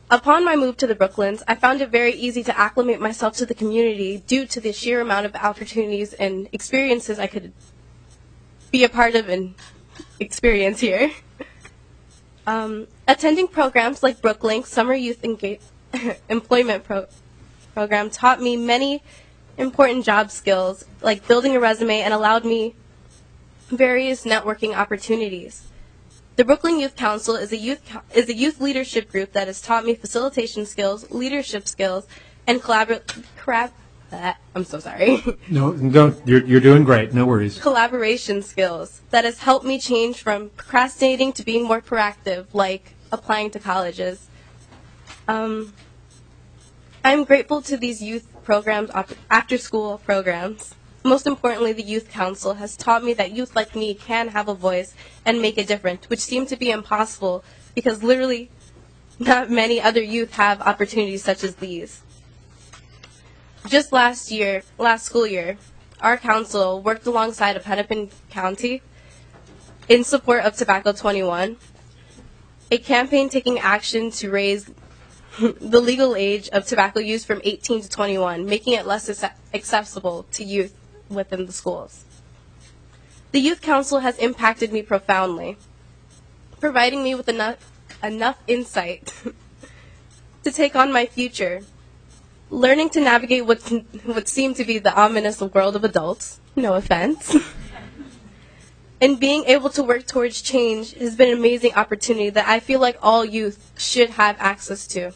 Upon my move to the Brooklyns, I found it very easy to acclimate myself to the community due to the sheer amount of opportunities and experiences I could be a part of and experience here. Attending programs like Brooklink Summer Youth Employment Program taught me many important job skills, like building a resume, and allowed me various networking opportunities. The Brooklyn Youth Council is a youth leadership group that has taught me facilitation skills, leadership skills, and I'm so sorry. No, don't. You're doing great. No worries. Collaboration skills that has helped me change from procrastinating to being more proactive, like applying to colleges. I'm grateful to these youth programs, after-school programs. Most importantly, the Youth Council has taught me that youth like me can have a voice and make a difference, which seemed to be impossible because literally not many other youth have opportunities such as these. Just last school year, our council worked alongside of Hennepin County in support of Tobacco 21, a campaign taking action to raise the legal age of tobacco use from 18 to 21, making it less accessible to youth within the schools. The Youth Council has impacted me profoundly, providing me with enough insight to take on my future, learning to navigate what seemed to be the ominous world of adults, no offense, and being able to work towards change has been an amazing opportunity that I feel like all youth should have access to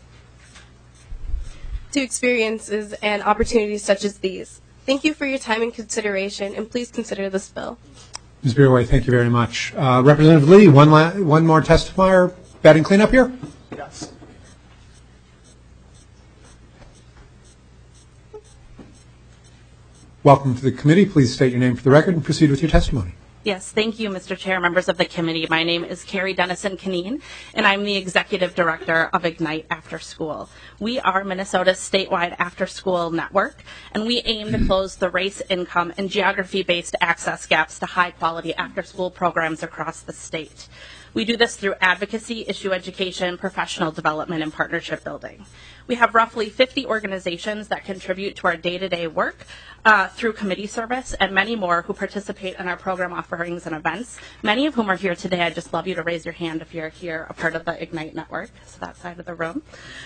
experiences and opportunities such as these. Thank you for your time and consideration, and please consider this bill. Ms. Beerway, thank you very much. Representative Lee, one more testifier. Batting cleanup here? Yes. Welcome to the committee. Please state your name for the record and proceed with your testimony. Yes, thank you, Mr. Chair, members of the committee. My name is Carrie Dennison-Canine, and I'm the Executive Director of Ignite After School. We are Minnesota's statewide after-school network, and we aim to close the race, income, and geography-based access gaps to high-quality after-school programs across the state. We do this through advocacy, issue education, professional development, and partnership building. We have roughly 50 organizations that contribute to our day-to-day work through committee service, and many more who participate in our program offerings and events, many of whom are here today. I'd just love you to raise your hand if you're here, a part of the Ignite Network, so that side of the room.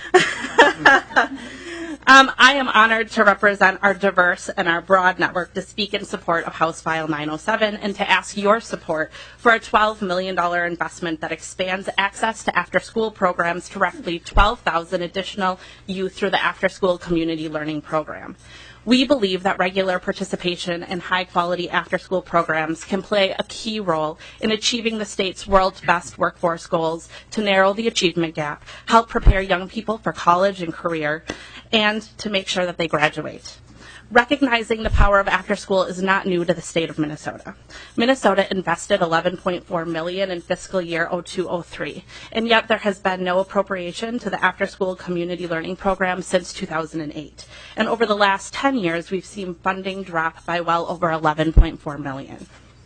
I am honored to represent our diverse and our broad network to speak in support of House File 907 and to ask your support for a $12 million investment that expands access to after-school programs to roughly 12,000 additional youth through the after-school community learning program. We believe that regular participation in high-quality after-school programs can play a key role in achieving the state's world's best workforce goals to narrow the achievement gap, help prepare young people for college and career, and to make sure that they graduate. Recognizing the power of after-school is not new to the state of Minnesota. Minnesota invested $11.4 million in fiscal year 02-03, and yet there has been no appropriation to the after-school community learning program since 2008. And over the last 10 years, we've seen funding drop by well over $11.4 million.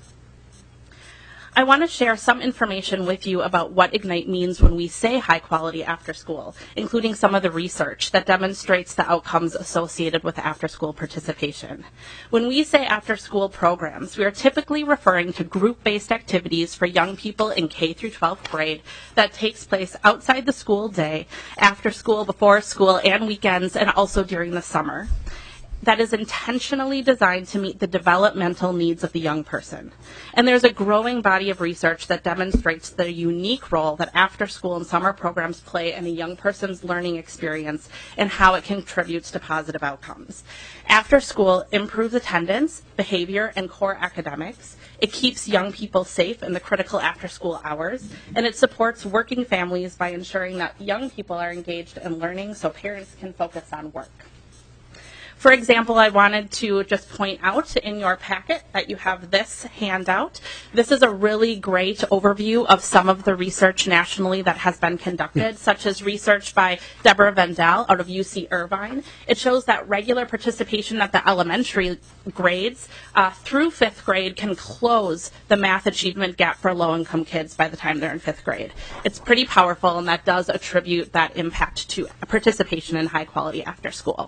I want to share some information with you about what Ignite means when we say high quality after school, including some of the research that demonstrates the outcomes associated with after school participation. When we say after school programs, we are typically referring to group-based activities for young people in K through 12th grade that takes place outside the school day, after school, before school, and weekends, and also during the summer. That is intentionally designed to meet the developmental needs of the young person. And there's a growing body of research that demonstrates the unique role that after-school and summer programs play in a young person's learning experience and how it contributes to positive outcomes. After school improves attendance, behavior, and core academics. It keeps young people safe in the critical after-school hours, and it supports working families by ensuring that young people are engaged in learning so parents can focus on work. For example, I wanted to just point out in your packet that you have this handout. This is a really great overview of some of the research nationally that has been conducted, such as research by Deborah Vendel out of UC Irvine. It shows that regular participation at the elementary grades through 5th grade can close the math achievement gap for low-income kids by the time they're in 5th grade. It's pretty powerful, and that does attribute that impact to participation in high-quality after-school.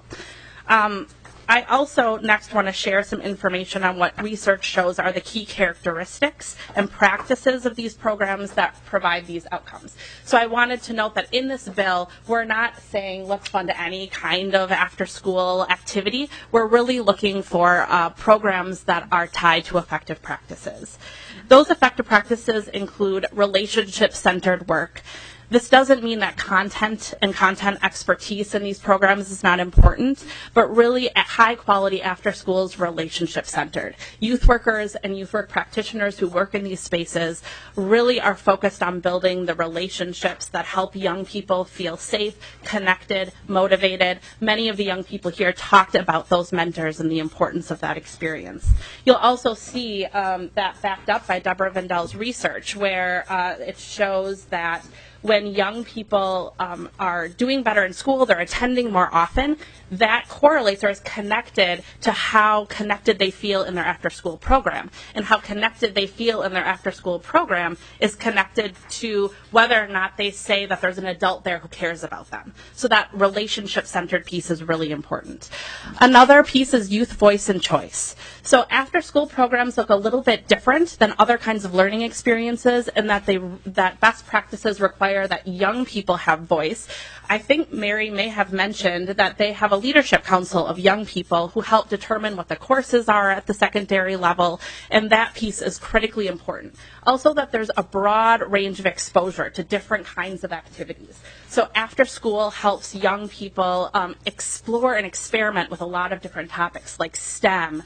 I also next want to share some information on what research shows are the key characteristics and practices of these programs that provide these outcomes. So I wanted to note that in this bill, we're not saying let's fund any kind of after-school activity. We're really looking for programs that are tied to effective practices. Those effective practices include relationship-centered work. This doesn't mean that content and content expertise in these programs is not important, but really at high quality after school is relationship centered. Youth workers and youth work practitioners who work in these spaces really are focused on building the relationships that help young people feel safe, connected, motivated. Many of the young people here talked about those mentors and the importance of that experience. You'll also see that backed up by Deborah Vendel's research, where it shows that when young people are doing better in school, they're attending more often, that correlates or is connected to how connected they feel in their after-school program. And how connected they feel in their after-school program is connected to whether or not they say that there's an adult there who cares about them. So that relationship-centered piece is really important. Another piece is youth voice and choice. So after-school programs look a little bit different than other kinds of learning experiences in that that best practices require that young people have voice. I think Mary may have mentioned that they have a leadership council of young people who help determine what the courses are at the secondary level, and that piece is critically important. Also that there's a broad range of exposure to different kinds of activities. So after school helps young people explore and experiment with a lot of different topics like STEM,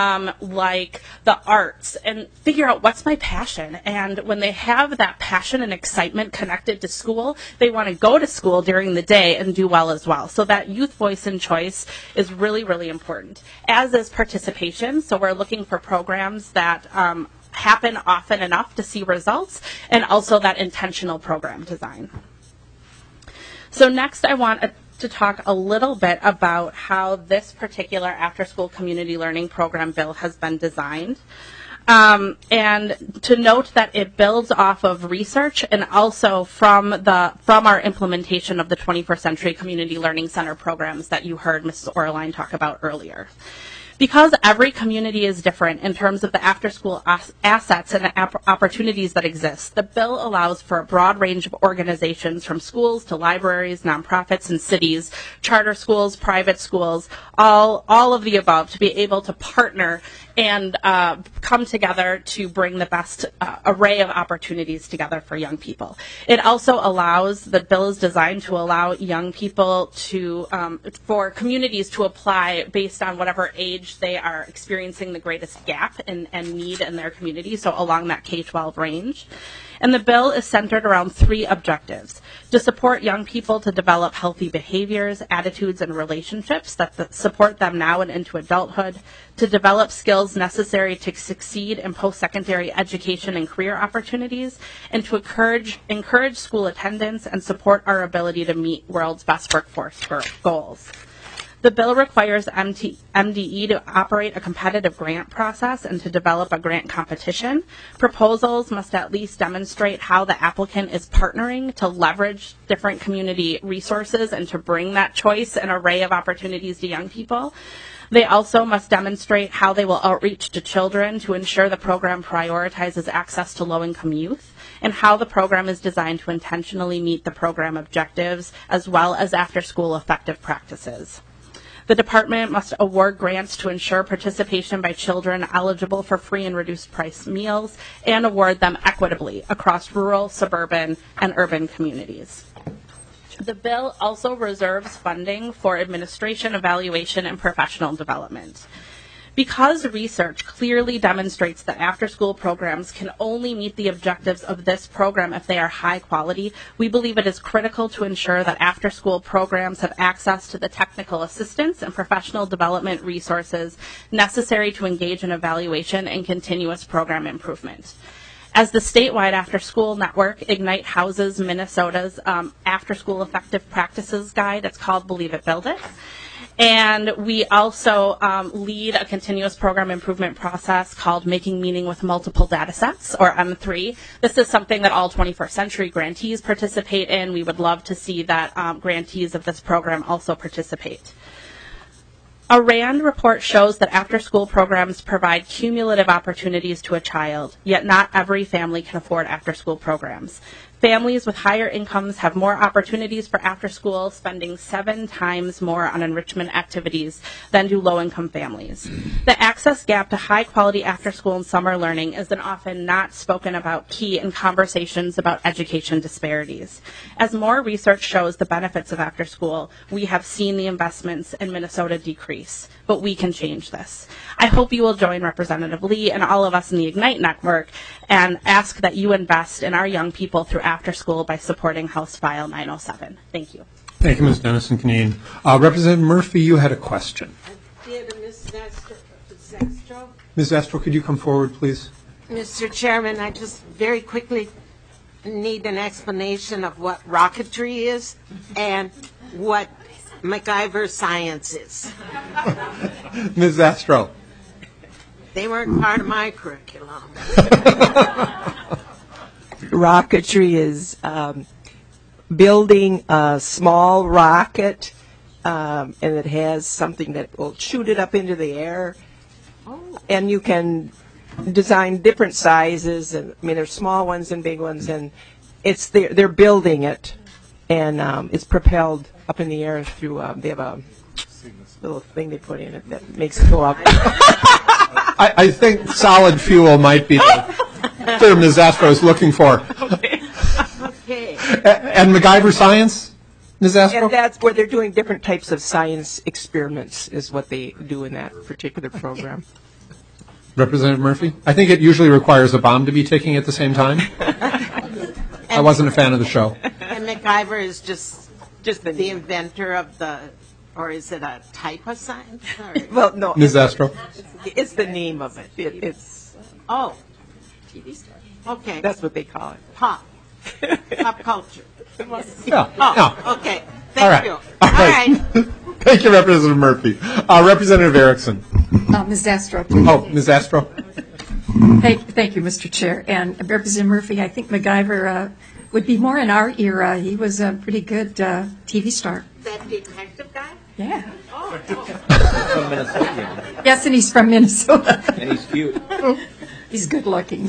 like the arts, and figure out what's my passion. And when they have that passion and excitement connected to school, they want to go to school during the day and do well as well. So that youth voice and choice is really, really important, as is participation. So we're looking for programs that happen often enough to see results, and also that intentional program design. So next I want to talk a little bit about how this particular after-school community learning program bill has been designed. And to note that it builds off of research and also from our implementation of the 21st Century Community Learning Center programs that you heard Mrs. Orline talk about earlier. Because every community is different in terms of the after-school assets and opportunities that exist, the bill allows for a broad range of organizations from schools to libraries, nonprofits, and cities, charter schools, private schools, all of the above, to be able to partner and come together to bring the best array of opportunities together for young people. It also allows, the bill is designed to allow young people to, for communities to apply based on whatever age they are experiencing the greatest gap and need in their community, so along that K-12 range. And the bill is centered around 3 objectives: to support young people to develop healthy behaviors, attitudes, and relationships that support them now and into adulthood, to develop skills necessary to succeed in post-secondary education and career opportunities, and to encourage school attendance and support our ability to meet world's best workforce goals. The bill requires MDE to operate a competitive grant process and to develop a grant competition. Proposals must at least demonstrate how the applicant is partnering to leverage different community resources and to bring that choice and array of opportunities to young people. They also must demonstrate how they will outreach to children to ensure the program prioritizes access to low-income youth, and how the program is designed to intentionally meet the program objectives as well as after-school effective practices. The department must award grants to ensure participation by children eligible for free and reduced price meals and award them equitably across rural, suburban, and urban communities. The bill also reserves funding for administration, evaluation, and professional development. Because research clearly demonstrates that after-school programs can only meet the objectives of this program if they are high quality, we believe it is critical to ensure that after-school programs have access to the technical assistance and professional development resources necessary to engage in evaluation and continuous program improvement. As the statewide after-school network, Ignite houses Minnesota's after-school effective practices guide. It's called Believe It, Build It. And we also lead a continuous program improvement process called Making Meaning with Multiple Data Sets, or M3. This is something that all 21st Century grantees participate in. We would love to see that grantees of this program also participate. A RAND report shows that after-school programs provide cumulative opportunities to a child, yet not every family can afford after-school programs. Families with higher incomes have more opportunities for after-school, spending 7 times more on enrichment activities than do low-income families. The access gap to high-quality after-school and summer learning is an often not spoken about key in conversations about education disparities. As more research shows the benefits of after-school, we have seen the investments in Minnesota decrease, but we can change this. I hope you will join Representative Lee and all of us in the Ignite Network and ask that you invest in our young people through after school by supporting House File 907. Thank you. Thank you, Ms. Dennison-Kneen. Representative Murphy, you had a question. Ms. Zastro? Ms. Zastro, could you come forward, please? Mr. Chairman, I just very quickly need an explanation of what rocketry is and what MacGyver science is. Ms. Zastro. They weren't part of my curriculum. Rocketry is building a small rocket, and it has something that will shoot it up into the air. And you can design different sizes. And, I mean, there's small ones and big ones, and they're building it, and it's propelled up in the air through. They have a little thing they put in it that makes it go up. I think solid fuel might be the term Ms. Zastro is looking for. Okay. And MacGyver science, Ms. Zastro? And that's where they're doing different types of science experiments is what they do in that particular program. Representative Murphy? I think it usually requires a bomb to be ticking at the same time. I wasn't a fan of the show. And MacGyver is just the inventor of the, or is it a type of science? Well, no. Ms. Zastro? It's the name of it. It's TV star. Okay. That's what they call it. Pop culture. Yeah. Okay. Thank you. All right. Thank you, Representative Murphy. Representative Erickson. Ms. Zastro. Ms. Zastro. Thank you, Mr. Chair. And Representative Murphy, I think MacGyver would be more in our era. He was a pretty good TV star. That detective guy? Yeah. From Minnesota. Yes, and he's from Minnesota. And he's cute. He's good looking.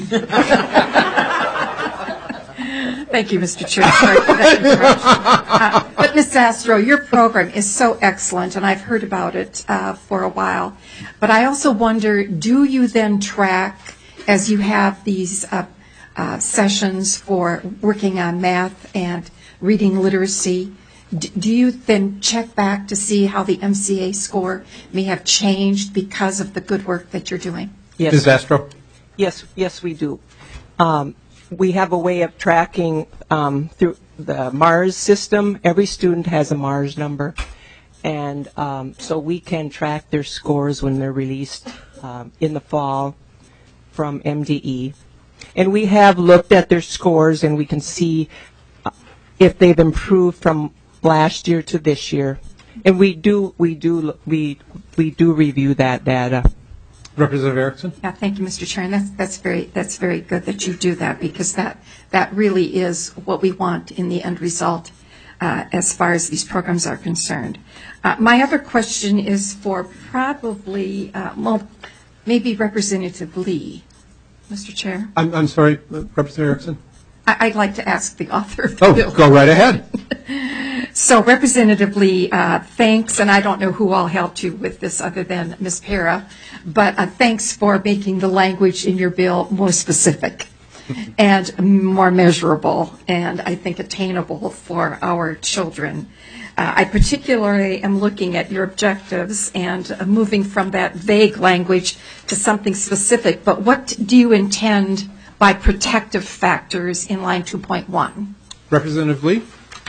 Thank you, Mr. Chair. Sorry for that interruption. But Ms. Zastro, your program is so excellent, and I've heard about it for a while. But I also wonder, do you then track, as you have these sessions for working on math and reading literacy, do you then check back to see how the MCA score may have changed because of the good work that you're doing? Yes. Ms. Zastro? Yes, we do. We have a way of tracking through the MARS system. Every student has a MARS number, and so we can track their scores when they're released in the fall from MDE. And we have looked at their scores, and we can see if they've improved from last year to this year. And we do review that data. Representative Erickson? Yeah, thank you, Mr. Chair. And that's very good that you do that, because that really is what we want in the end result as far as these programs are concerned. My other question is for probably, maybe Representative Lee. Mr. Chair? I'm sorry, Representative Erickson? I'd like to ask the author of the bill. Go right ahead. So Representative Lee, thanks, and I don't know who all helped you with this other than Ms. Para, but thanks for making the language in your bill more specific and more measurable and I think attainable for our children. I particularly am looking at your objectives and moving from that vague language to something specific. But what do you intend by protective factors in line 2.1? Representative Lee?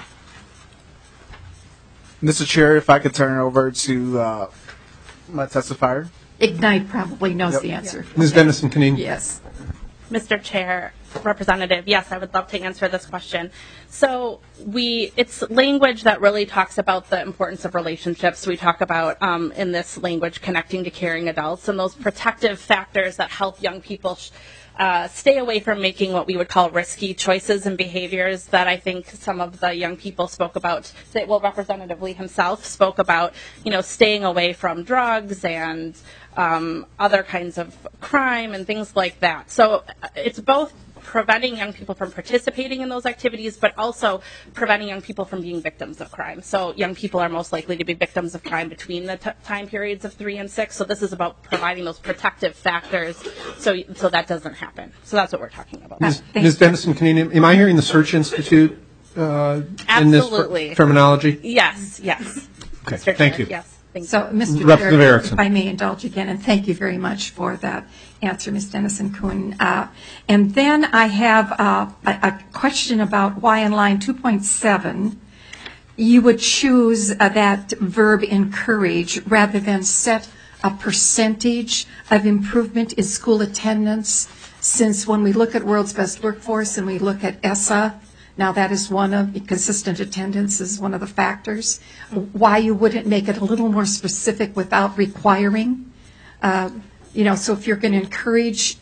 Mr. Chair, if I could turn it over to my testifier. Ignite probably knows the answer. Ms. Dennison-Canine? Yes. Mr. Chair, Representative, yes, I would love to answer this question. So it's language that really talks about the importance of relationships. We talk about, in this language, connecting to caring adults and those protective factors that help young people stay away from making what we would call risky choices and behaviors that I think some of the young people spoke about. Well, Representative Lee himself spoke about, staying away from drugs and other kinds of crime and things like that. So it's both preventing young people from participating in those activities, but also preventing young people from being victims of crime. So young people are most likely to be victims of crime between the time periods of 3 and 6. So this is about providing those protective factors so that doesn't happen. So that's what we're talking about. Ms. Dennison-Canine, am I hearing the Search Institute in this terminology? Yes. Okay, thank you. Yes. So, Mr. Representative Chair, Erickson. if I may indulge again, and thank you very much for that answer, Ms. Dennison-Kuhn. And then I have a question about why in line 2.7 you would choose that verb encourage rather than set a percentage of improvement in school attendance, since when we look at World's Best Workforce and we look at ESSA, now that is one of, consistent attendance is one of the factors. Why you wouldn't make it a little more specific without requiring? So if you're going to encourage,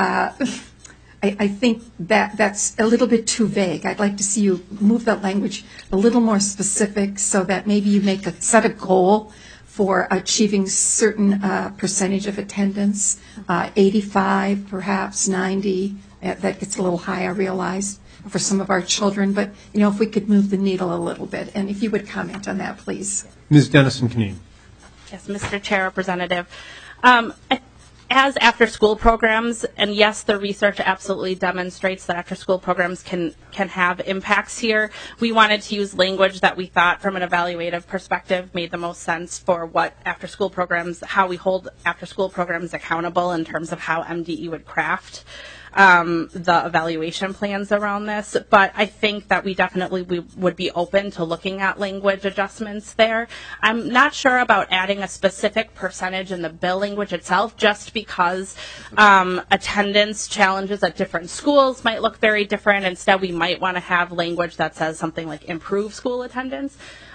I think that's a little bit too vague. I'd like to see you move that language a little more specific so that maybe you set a goal for achieving certain percentage of attendance, 85, perhaps 90. That gets a little high, I realize, for some of our children. But, if we could move the needle a little bit. And if you would comment on that, please. Ms. Dennison-Canine. Yes, Mr. Chair, Representative. As after-school programs, and yes, the research absolutely demonstrates that after-school programs can have impacts here, we wanted to use language that we thought from an evaluative perspective made the most sense for what after-school programs, how we hold after-school programs accountable in terms of how MDE would craft the evaluation plans around this. But I think that we would be open to looking at language adjustments there. I'm not sure about adding a specific percentage in the bill language itself, just because attendance challenges at different schools might look very different. Instead, we might want to have language that says something like improve school attendance.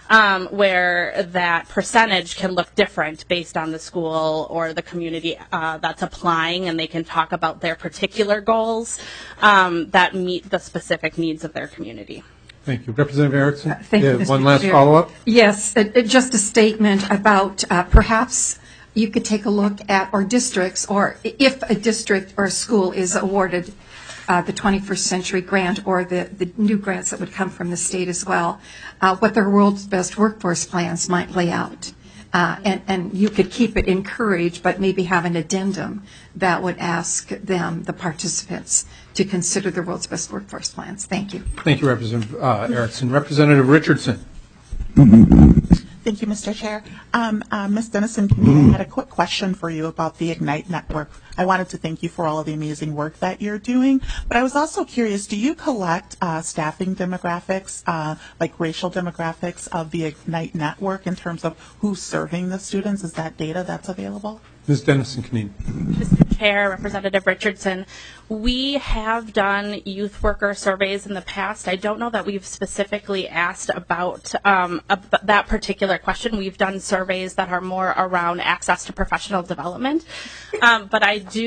Where that percentage can look different based on the school or the community that's applying, and they can talk about their particular goals that meet the specific needs of their community. Thank you. Representative Erickson? Thank you, Mr. One last Chair. follow-up? Yes, just a statement about perhaps you could take a look at our districts, or if a district or a school is awarded the 21st Century Grant or the new grants that would come from the state as well, what their World's Best Workforce plans might lay out. And you could keep it encouraged, but maybe have an addendum that would ask them, the participants, to consider the World's Best Workforce plans. Thank you. Thank you, Representative Erickson. Representative Richardson. Thank you, Mr. Chair. Ms. Dennison, I had a quick question for you about the Ignite Network. I wanted to thank you for all of the amazing work that you're doing, but I was also curious, do you collect staffing demographics, like racial demographics of the Ignite Network in terms of who's serving the students? Is that data that's available? Ms. Dennison-Canine. Mr. Chair, Representative Richardson, we have done youth worker surveys in the past. I don't know that we've specifically asked about that particular question. We've done surveys that are more around access to professional development. But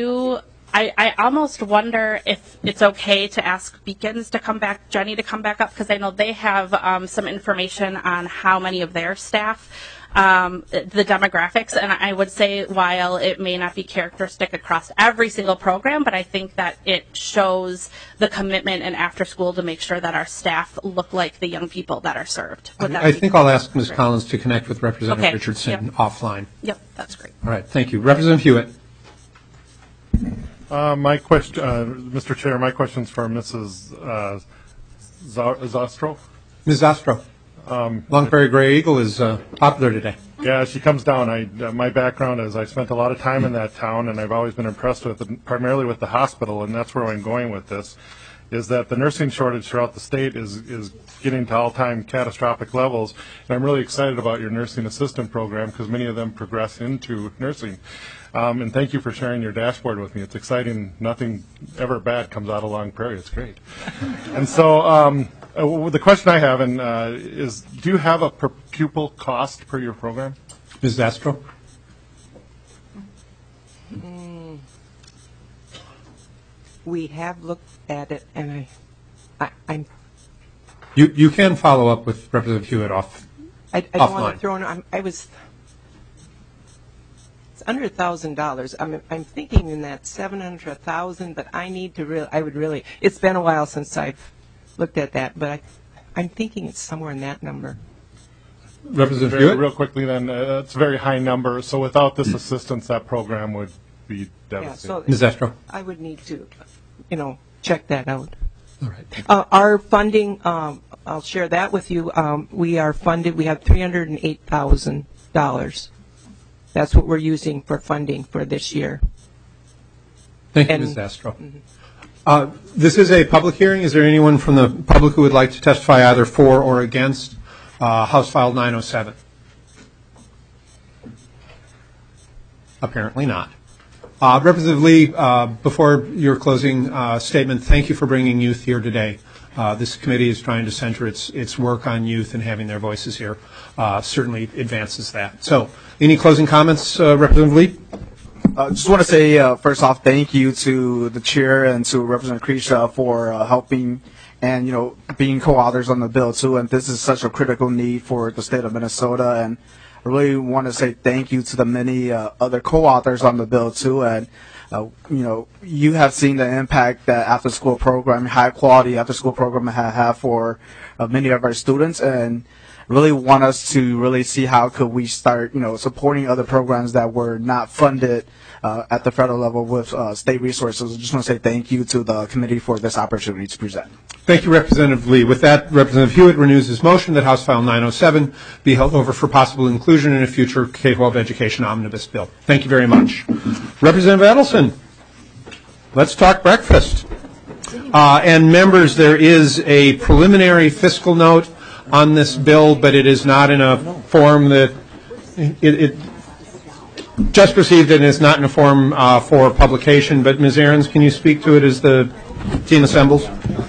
I almost wonder if it's okay to ask Beacons to come back, Jenny to come back up, because I know they have some information on how many of their staff, the demographics. And I would say, while it may not be characteristic across every single program, but I think that it shows the commitment in after school to make sure that our staff look like the young people that are served. I think I'll ask Ms. Collins to connect with Representative Richardson offline. Yep, that's great. All right, thank you. Representative Hewitt. My question, Mr. Chair, my question's for Mrs. Zastro. Ms. Zastro. Long Prairie Gray Eagle is popular today. Yeah, she comes down. My background is I spent a lot of time in that town, and I've always been impressed with primarily with the hospital, and that's where I'm going with this, is that the nursing shortage throughout the state is getting to all-time catastrophic levels. And I'm really excited about your nursing assistant program because many of them progress into nursing. And thank you for sharing your dashboard with me. It's exciting. Nothing ever bad comes out of Long Prairie. It's great. And so the question I have is, do you have a per pupil cost per your program? Ms. Zastro? We have looked at it, and I'm. You can follow up with Representative Hewitt I don't want to throw in. It's under $1,000. I'm thinking in that 700 to 1,000, but I need to I would really. It's been a while since I've looked at that, but I'm thinking it's somewhere in that number. Representative Hewitt? Real quickly then, it's a very high number, so without this assistance, that program would be devastating. Yeah, so Ms. Zastro? I would need to, check that out. All right. Our funding, I'll share that with you. We are funded, we have $308,000. That's what we're using for funding for this year. Thank you, Ms. Zastro. This is a public hearing. Is there anyone from the public who would like to testify either for or against House File 907? Apparently not. Representative Lee, before your closing statement, thank you for bringing youth here today. This committee is trying to center its work on youth, and having their voices here certainly advances that. So, any closing comments, Representative Lee? Just want to say, first off, thank you to the chair and to Representative Krisha for helping and, being co-authors on the bill, too. And this is such a critical need for the state of Minnesota. And I really want to say thank you to the many other co-authors on the bill, too. And, you have seen the impact that after-school program, high-quality after-school program have for many of our students. And really want us to really see how could we start, supporting other programs that were not funded at the federal level with state resources. I just want to say thank you to the committee for this opportunity to present. Thank you, Representative Lee. With that, Representative Hewitt renews his motion that House File 907 be held over for possible inclusion in a future K-12 education omnibus bill. Thank you very much. Representative Edelson, let's talk breakfast. And members, there is a preliminary fiscal note on this bill, but it is not in a form that it just received it, and it's not in a form for publication. But Ms. Ahrens, can you speak to it as the team assembles?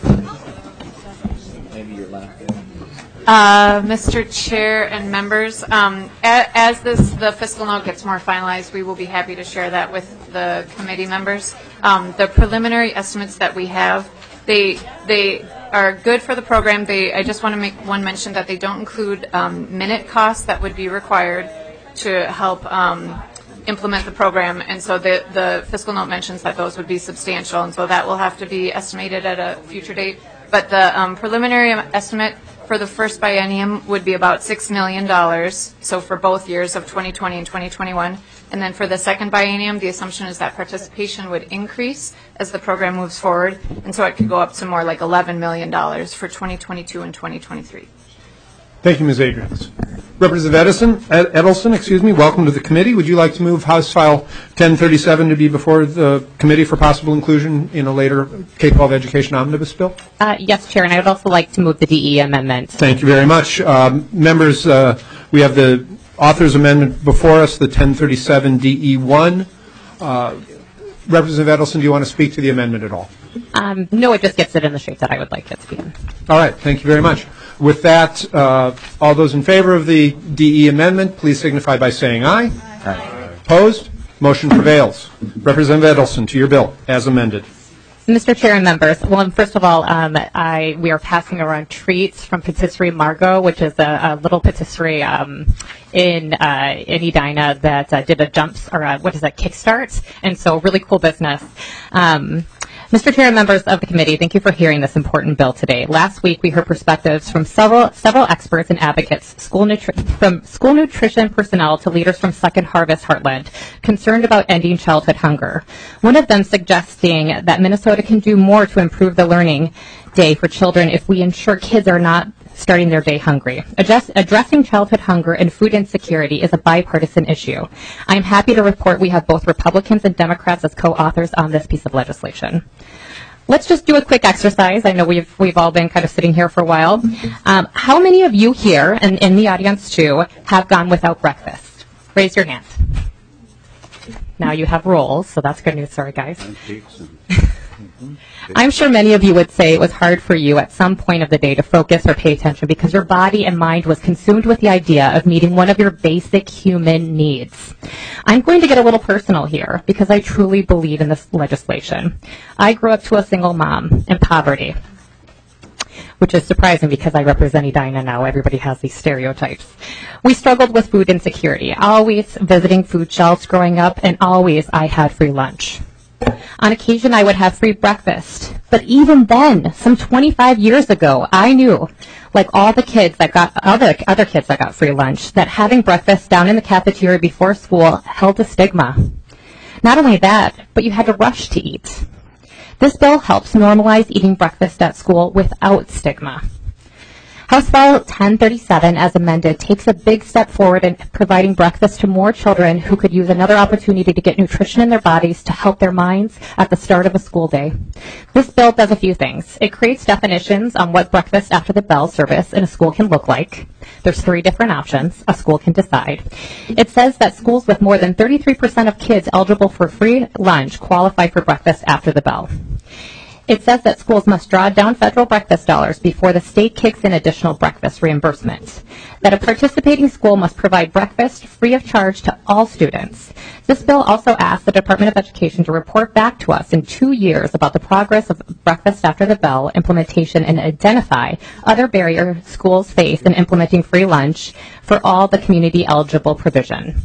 Mr. Chair and members, as the fiscal note gets more finalized, we will be happy to share that with the committee members. The preliminary estimates that we have, they are good for the program. I just want to make one mention that they don't include minute costs that would be required to help implement the program, and so the fiscal note mentions that those would be substantial, and so that will have to be estimated at a future date. But the preliminary estimate for the first biennium would be about $6 million, so for both years of 2020 and 2021. And then for the second biennium, the assumption is that participation would increase as the program moves forward, and so it could go up to more like $11 million for 2022 and 2023. Thank you, Ms. Ahrens. Representative Edelson, welcome to the committee. Would you like to move House File 1037 to be before the committee for possible inclusion in a later K-12 education omnibus bill? Yes, Chair, and I would also like to move the DE amendment. Thank you very much. Members, we have the author's amendment before us, the 1037 DE1. Representative Edelson, do you want to speak to the amendment at all? No, it just gets it in the shape that I would like it to be in. All right, thank you very much. With that, all those in favor of the DE amendment, please signify by saying aye. Aye. Opposed? Motion prevails. Representative Edelson, to your bill, as amended. Mr. Chair and members, well, first of all, we are passing around treats from Patisserie Margot, which is a little patisserie in Edina that did a kickstart, and so really cool business. Mr. Chair and members of the committee, thank you for hearing this important bill today. Last week, we heard perspectives from several experts and advocates, from school nutrition personnel to leaders from Second Harvest Heartland, concerned about ending childhood hunger. One of them suggesting that Minnesota can do more to improve the learning day for children if we ensure kids are not starting their day hungry. Addressing childhood hunger and food insecurity is a bipartisan issue. I am happy to report we have both Republicans and Democrats as co-authors on this piece of legislation. Let's just do a quick exercise. I know we've all been kind of sitting here for a while. How many of you here, and in the audience too, have gone without breakfast? Raise your hand. Now you have rolls, so that's good news. Sorry, guys. I'm sure many of you would say it was hard for you at some point of the day to focus or pay attention because your body and mind was consumed with the idea of meeting one of your basic human needs. I'm going to get a little personal here because I truly believe in this legislation. I grew up to a single mom in poverty, which is surprising because I represent Edina now. Everybody has these stereotypes. We struggled with food insecurity, always visiting food shelves growing up, and always I had free lunch. On occasion, I would have free breakfast. But even then, some 25 years ago, I knew, like all the kids that got, other kids that got free lunch, that having breakfast down in the cafeteria before school held a stigma. Not only that, but you had to rush to eat. This bill helps normalize eating breakfast at school without stigma. House Bill 1037, as amended, takes a big step forward in providing breakfast to more children who could use another opportunity to get nutrition in their bodies to help their minds at the start of a school day. This bill does a few things. It creates definitions on what breakfast after the bell service in a school can look like. There's 3 different options a school can decide. It says that schools with more than 33% of kids eligible for free lunch qualify for breakfast after the bell. It says that schools must draw down federal breakfast dollars before the state kicks in additional breakfast reimbursement. That a participating school must provide breakfast free of charge to all students. This bill also asks the Department of Education to report back to us in 2 years about the progress of breakfast after the bell implementation and identify other barriers schools face in implementing free lunch for all the community eligible provision.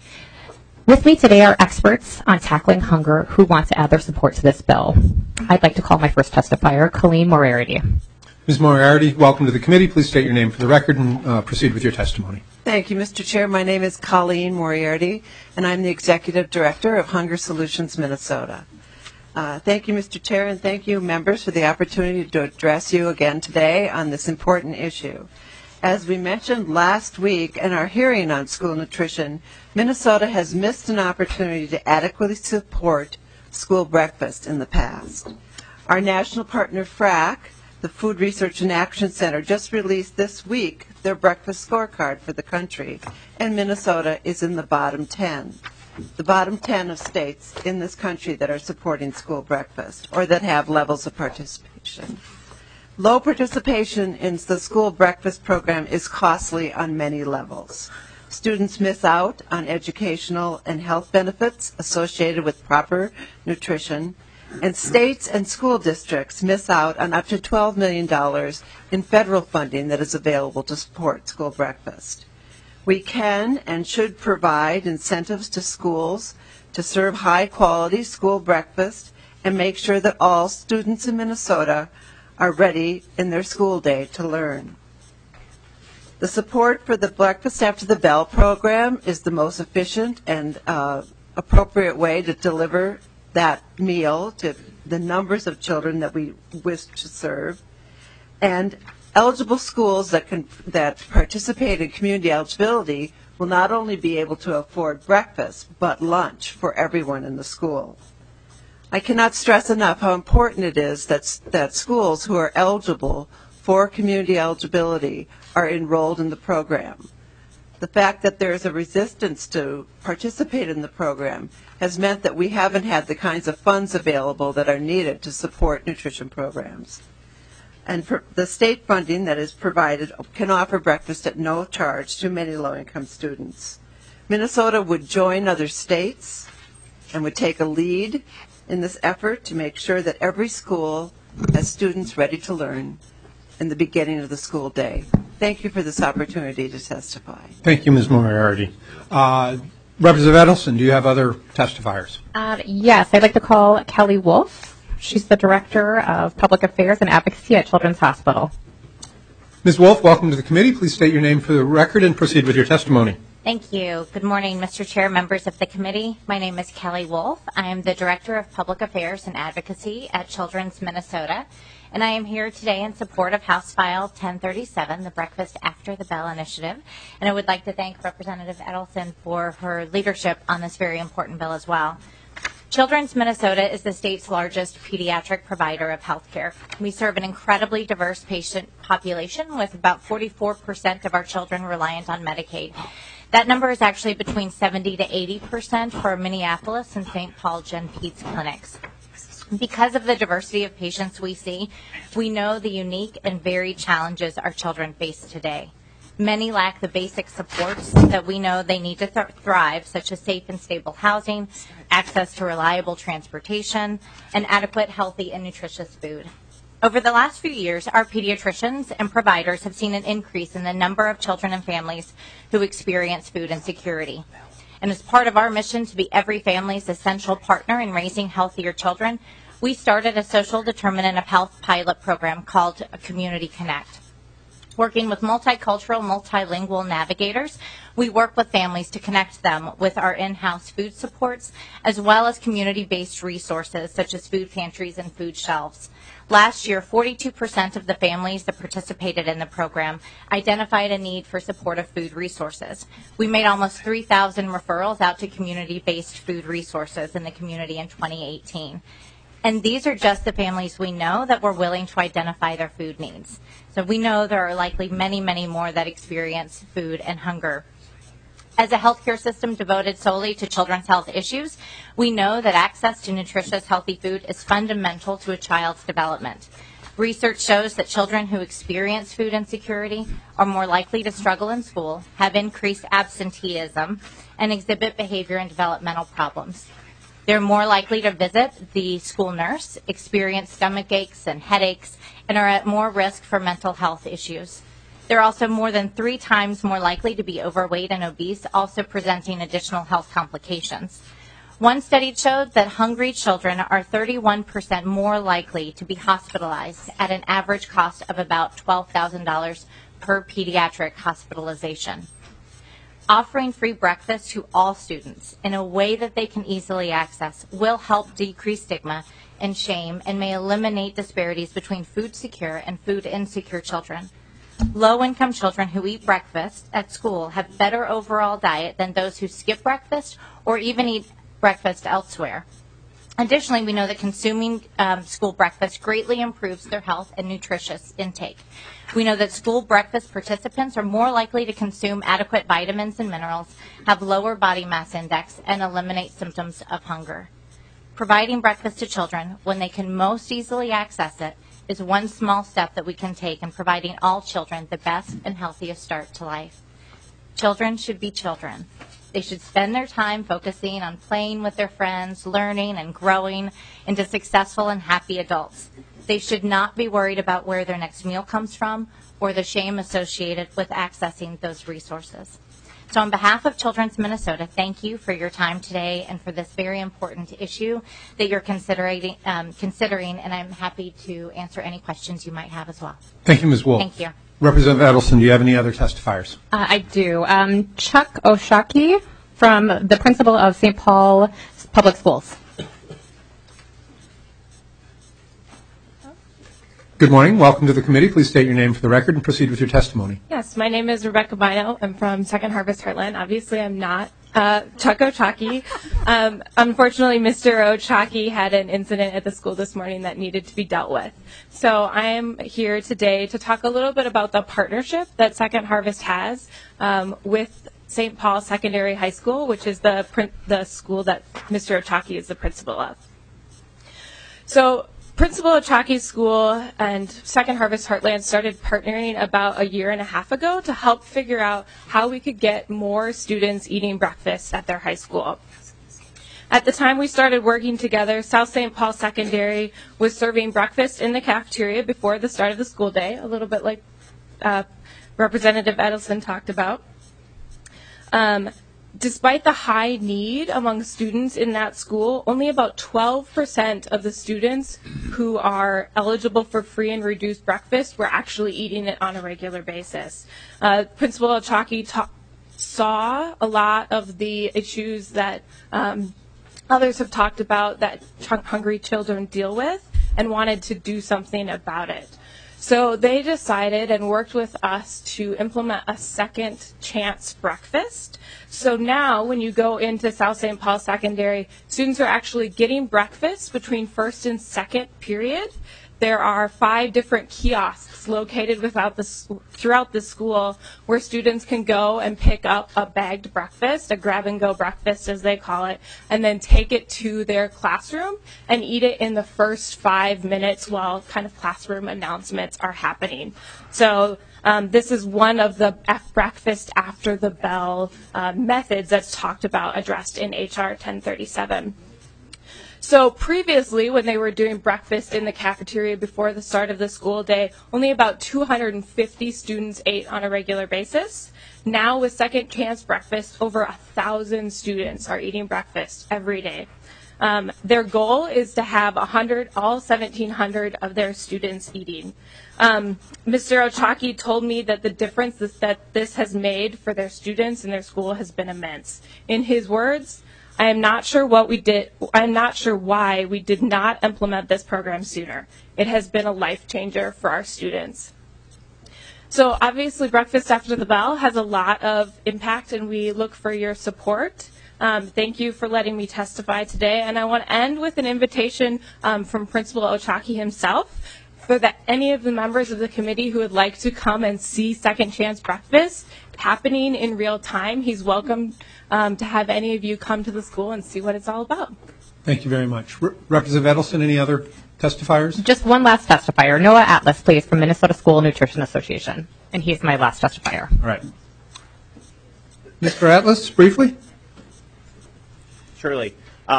With me today are experts on tackling hunger who want to add their support to this bill. I'd like to call my first testifier, Colleen Moriarty. Ms. Moriarty, welcome to the committee. Please state your name for the record and proceed with your testimony. Thank you, Mr. Chair. My name is Colleen Moriarty, and I'm the Executive Director of Hunger Solutions Minnesota. Thank you, Mr. Chair, and thank you, members, for the opportunity to address you again today on this important issue. As we mentioned last week in our hearing on school nutrition, Minnesota has missed an opportunity to adequately support school breakfast in the past. Our national partner, FRAC, the Food Research and Action Center, just released this week their breakfast scorecard for the country, and Minnesota is in the bottom 10. The bottom 10 of states in this country that are supporting school breakfast or that have levels of participation. Low participation in the school breakfast program is costly on many levels. Students miss out on educational and health benefits associated with proper nutrition, and states and school districts miss out on up to $12 million in federal funding that is available to support school breakfast. We can and should provide incentives to schools to serve high-quality school breakfast and make sure that all students in Minnesota are ready in their school day to learn. The support for the Breakfast After the Bell program is the most efficient and appropriate way to deliver that meal to the numbers of children that we wish to serve. And eligible schools that participate in community eligibility will not only be able to afford breakfast, but lunch for everyone in the school. I cannot stress enough how important it is that schools who are eligible for community eligibility are enrolled in the program. The fact that there is a resistance to participate in the program has meant that we haven't had the kinds of funds available that are needed to support nutrition programs. And the state funding that is provided can offer breakfast at no charge to many low-income students. Minnesota would join other states and would take a lead in this effort to make sure that every school has students ready to learn in the beginning of the school day. Thank you for this opportunity to testify. Thank you, Ms. Moriarty. Representative Edelson, do you have other testifiers? Yes, I'd like to call Kelly Wolf. She's the Director of Public Affairs and Advocacy at Children's Hospital. Ms. Wolf, welcome to the committee. Please state your name for the record and proceed with your testimony. Thank you. Good morning, Mr. Chair, members of the committee. My name is Kelly Wolf. I am the Director of Public Affairs and Advocacy at Children's Minnesota. and I am here today in support of House File 1037, the Breakfast After the Bell Initiative. And I would like to thank Representative Edelson for her leadership on this very important bill as well. Children's Minnesota is the state's largest pediatric provider of health care. We serve an incredibly diverse patient population with about 44% of our children reliant on Medicaid. That number is actually between 70 to 80% for Minneapolis and St. Paul Gen Peds clinics. Because of the diversity of patients we see, we know the unique and varied challenges our children face today. Many lack the basic supports that we know they need to thrive, such as safe and stable housing, access to reliable transportation, and adequate, healthy, and nutritious food. Over the last few years, our pediatricians and providers have seen an increase in the number of children and families who experience food insecurity. And as part of our mission to be every family's essential partner in raising healthier children, we started a social determinant of health pilot program called Community Connect. Working with multicultural, multilingual navigators, we work with families to connect them with our in-house food supports, as well as community-based resources such as food pantries and food shelves. Last year, 42% of the families that participated in the program identified a need for supportive food resources. We made almost 3,000 referrals out to community-based food resources in the community in 2018. And these are just the families we know that were willing to identify their food needs. So we know there are likely many, many more that experience food and hunger. As a healthcare system devoted solely to children's health issues, we know that access to nutritious, healthy food is fundamental to a child's development. Research shows that children who experience food insecurity are more likely to struggle in school, have increased absenteeism, and exhibit behavior and developmental problems. They're more likely to visit the school nurse, experience stomach aches and headaches, and are at more risk for mental health issues. They're also more than 3 times more likely to be overweight and obese, also presenting additional health complications. One study showed that hungry children are 31% more likely to be hospitalized at an average cost of about $12,000 per pediatric hospitalization. Offering free breakfast to all students in a way that they can easily access will help decrease stigma and shame and may eliminate disparities between food secure and food insecure children. Low-income children who eat breakfast at school have better overall diet than those who skip breakfast or even eat breakfast elsewhere. Additionally, we know that consuming school breakfast greatly improves their health and nutritious intake. We know that school breakfast participants are more likely to consume adequate vitamins and minerals, have lower body mass index, and eliminate symptoms of hunger. Providing breakfast to children when they can most easily access it is one small step that we can take in providing all children the best and healthiest start to life. Children should be children. They should spend their time focusing on playing with their friends, learning and growing into successful and happy adults. They should not be worried about where their next meal comes from or the shame associated with accessing those resources. So on behalf of Children's Minnesota, thank you for your time today and for this very important issue that you're considering, and I'm happy to answer any questions you might have as well. Thank you, Ms. Wolf. Thank you. Representative Edelson, do you have any other testifiers? I do. Chuck Oshaki from the principal of St. Paul Public Schools. Good morning. Welcome to the committee. Please state your name for the record and proceed with your testimony. Yes, my name is Rebecca Bino. I'm from Second Harvest Heartland. Obviously, I'm not Chuck Oshaki. Unfortunately, Mr. Oshaki had an incident at the school this morning that needed to be dealt with. So I am here today to talk a little bit about the partnership that Second Harvest has with St. Paul Secondary High School, which is the school that Mr. Oshaki is the principal of. So Principal Ochaki's school and Second Harvest Heartland started partnering about 1.5 years ago to help figure out how we could get more students eating breakfast at their high school. At the time we started working together, South St. Paul Secondary was serving breakfast in the cafeteria before the start of the school day, a little bit like Representative Edelson talked about. Despite the high need among students in that school, only about 12% of the students who are eligible for free and reduced breakfast were actually eating it on a regular basis. Principal Oshaki saw a lot of the issues that others have talked about that hungry children deal with, and wanted to do something about it. So they decided and worked with us to implement a second chance breakfast. So now when you go into South St. Paul Secondary, students are actually getting breakfast between first and second period. There are 5 different kiosks located throughout the school where students can go and pick up a bagged breakfast, a grab-and-go breakfast as they call it, and then take it to their classroom and eat it in the first 5 minutes while kind of classroom announcements are happening. So this is one of the breakfast after the bell methods that's talked about, addressed in HR 1037. So previously, when they were doing breakfast in the cafeteria before the start of the school day, only about 250 students ate on a regular basis. Now with Second Chance Breakfast, over 1,000 students are eating breakfast every day. Their goal is to have all 1,700 of their students eating. Mr. Ochaki told me that the difference that this has made for their students and their school has been immense. In his words, I am not sure why we did not implement this program sooner. It has been a life changer for our students. So obviously Breakfast After the Bell has a lot of impact, and we look for your support. Thank you for letting me testify today. And I want to end with an invitation from Principal Ochaki himself for any of the members of the committee who would like to come and see Second Chance Breakfast happening in real time. He's welcome to have any of you come to the school and see what it's all about. Thank you very much. Representative Edelson, any other testifiers? Just one last testifier. Noah Atlas, please, from Minnesota School Nutrition Association. And he's my last testifier. All right. Mr. Atlas, briefly? Surely.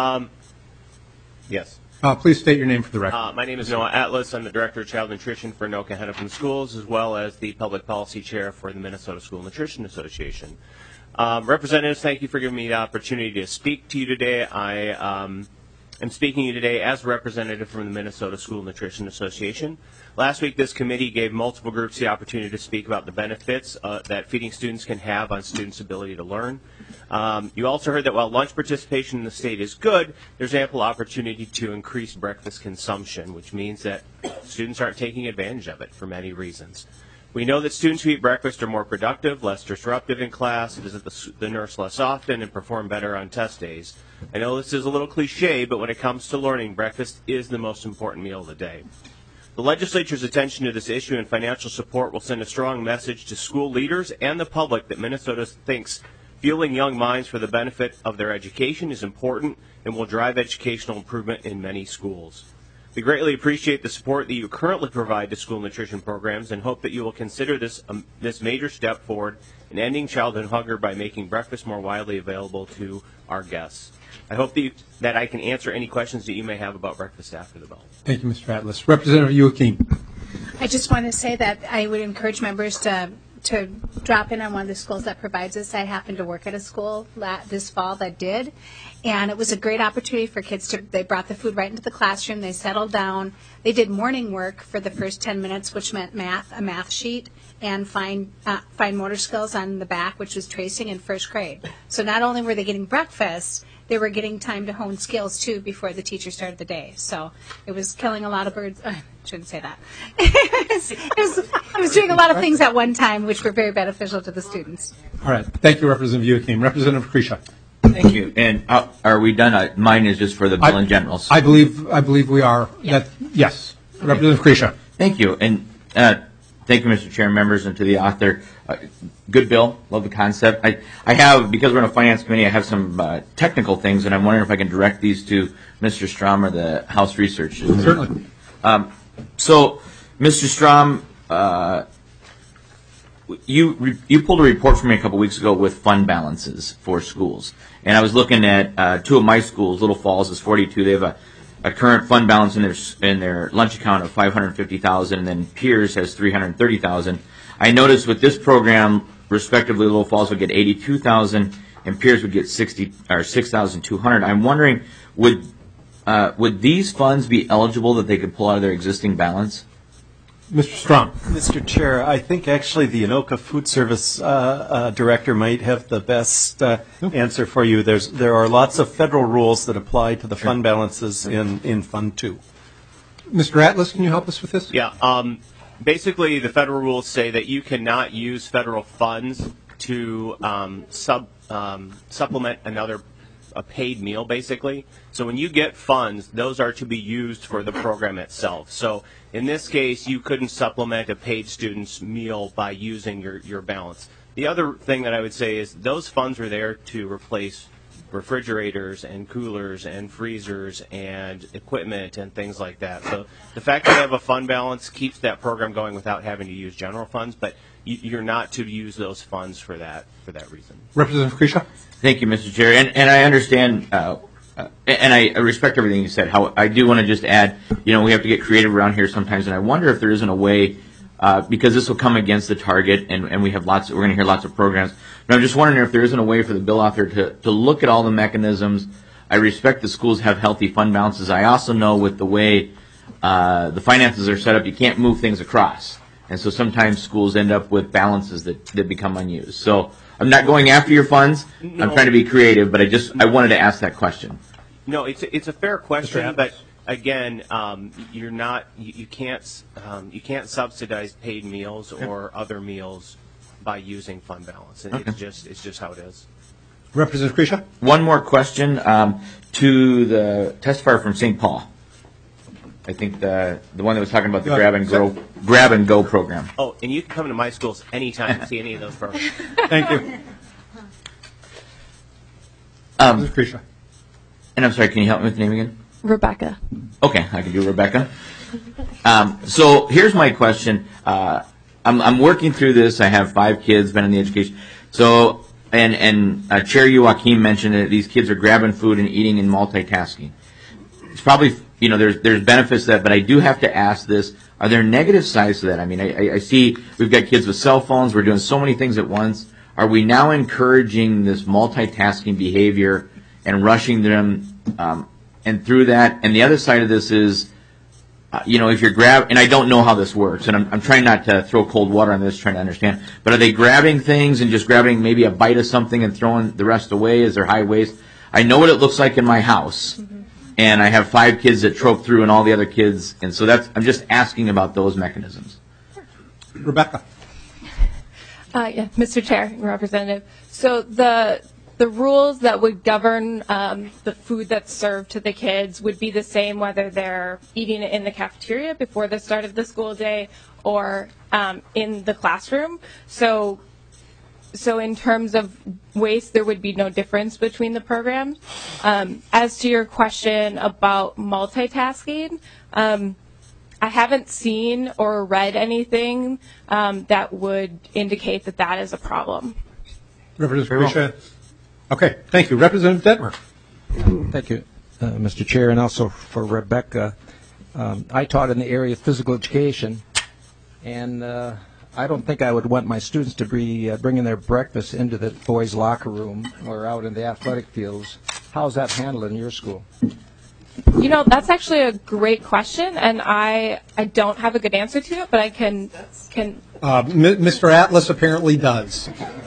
Yes. Please state your name for the record. My name is Noah Atlas. I'm the Director of Child Nutrition for Anoka Hennepin Schools, as well as the Public Policy Chair for the Minnesota School Nutrition Association. Representatives, thank you for giving me the opportunity to speak to you today. I am speaking to you today as a representative from the Minnesota School Nutrition Association. Last week, this committee gave multiple groups the opportunity to speak about the benefits that feeding students can have on students' ability to learn. You also heard that while lunch participation in the state is good, there's ample opportunity to increase breakfast consumption, which means that students aren't taking advantage of it for many reasons. We know that students who eat breakfast are more productive, less disruptive in class, visit the nurse less often, and perform better on test days. I know this is a little cliche, but when it comes to learning, breakfast is the most important meal of the day. The legislature's attention to this issue and financial support will send a strong message to school leaders and the public that Minnesota thinks fueling young minds for the benefit of their education is important and will drive educational improvement in many schools. We greatly appreciate the support that you currently provide to school nutrition programs and hope that you will consider this major step forward in ending childhood hunger by making breakfast more widely available to our guests. I hope that I can answer any questions that you may have about Breakfast After the Bell. Thank you, Mr. Atlas. Representative Joachim. I just want to say that I would encourage members to drop in on one of the schools that provides this. I happened to work at a school this fall that did, and it was a great opportunity for kids they brought the food right into the classroom, they settled down, they did morning work for the first 10 minutes, which meant a math sheet, and fine motor skills on the back, which was tracing in first grade. So not only were they getting breakfast, they were getting time to hone skills, too, before the teacher started the day. So it was killing a lot of birds. Shouldn't say that. it was doing a lot of things at one time, which were very beneficial to the students. All right. Thank you, Representative Joachim. Representative Krisha. Thank you. And are we done? Mine is just for the bill in general. I believe we are. Yeah. Yes. Representative Krisha. Thank you. And thank you, Mr. Chair, members, and to the author. Good bill. Love the concept. I have, because we're in a finance committee, I have some technical things, and I'm wondering if I can direct these to Mr. Strom or the House Research. Certainly. So, Mr. Strom, you pulled a report for me a couple weeks ago with fund balances for schools. And I was looking at two of my schools. Little Falls is 42. They have a current fund balance in their lunch account of $550,000, and then Pierce has $330,000. I noticed with this program, respectively, Little Falls would get $82,000 and Pierce would get $6,200. I'm wondering, would these funds be eligible that they could pull out of their existing balance? Mr. Strom. Mr. Chair, I think actually the Anoka Food Service Director might have the best answer for you. There are lots of federal rules that apply to the fund balances in Fund 2. Mr. Atlas, can you help us with this? Yeah. Basically, the federal rules say that you cannot use federal funds to supplement a paid meal, basically. So when you get funds, those are to be used for the program itself. So in this case, you couldn't supplement a paid student's meal by using your balance. The other thing that I would say is those funds are there to replace refrigerators and coolers and freezers and equipment and things like that. So the fact that you have a fund balance keeps that program going without having to use general funds, but you're not to use those funds for that reason. Representative Krisha? Thank you, Mr. Chair. And I understand, and I respect everything you said. How I do want to just add, we have to get creative around here sometimes, and I wonder if there isn't a way, because this will come against the target, and we're going to hear lots of programs. But I'm just wondering if there isn't a way for the bill author to look at all the mechanisms. I respect the schools have healthy fund balances. I also know with the way the finances are set up, you can't move things across. And so sometimes schools end up with balances that become unused. So I'm not going after your funds. No. I'm trying to be creative, but I wanted to ask that question. No, it's a fair question, but again, you can't subsidize paid meals or other meals by using fund balance. It's just how it is. Representative Krisha? One more question to the testifier from St. Paul. I think the one that was talking about the grab and go program. Oh, and you can come to my schools anytime to see any of those programs. Thank you. Krisha. And I'm sorry, can you help me with the name again? Rebecca. Okay, I can do Rebecca. So here's my question. I'm working through this. I have 5 kids, been in the education. So, and Chair Joachim mentioned that these kids are grabbing food and eating and multitasking. It's probably, there's benefits to that, but I do have to ask this. Are there negative sides to that? I mean, I see we've got kids with cell phones. We're doing so many things at once. Are we now encouraging this multitasking behavior and rushing them and through that? And the other side of this is, if you're and I don't know how this works, and I'm trying not to throw cold water on this, trying to understand, but are they grabbing things and just grabbing maybe a bite of something and throwing the rest away? Is there high waste? I know what it looks like in my house, and I have 5 kids that trope through and all the other kids, and so I'm just asking about those mechanisms. Rebecca. Yeah, Mr. Chair, Representative. So the rules that would govern the food that's served to the kids would be the same whether they're eating it in the cafeteria before the start of the school day or in the classroom. So in terms of waste, there would be no difference between the programs. As to your question about multitasking, I haven't seen or read anything that would indicate that is a problem. Representative Krisha. Okay, thank you. Representative Detmer. Thank you, Mr. Chair, and also for Rebecca. I taught in the area of physical education, and I don't think I would want my students to be bringing their breakfast into the boys' locker room or out in the athletic fields. How's that handled in your school? That's actually a great question, and I don't have a good answer to it, but I can. Mr. Atlas apparently does.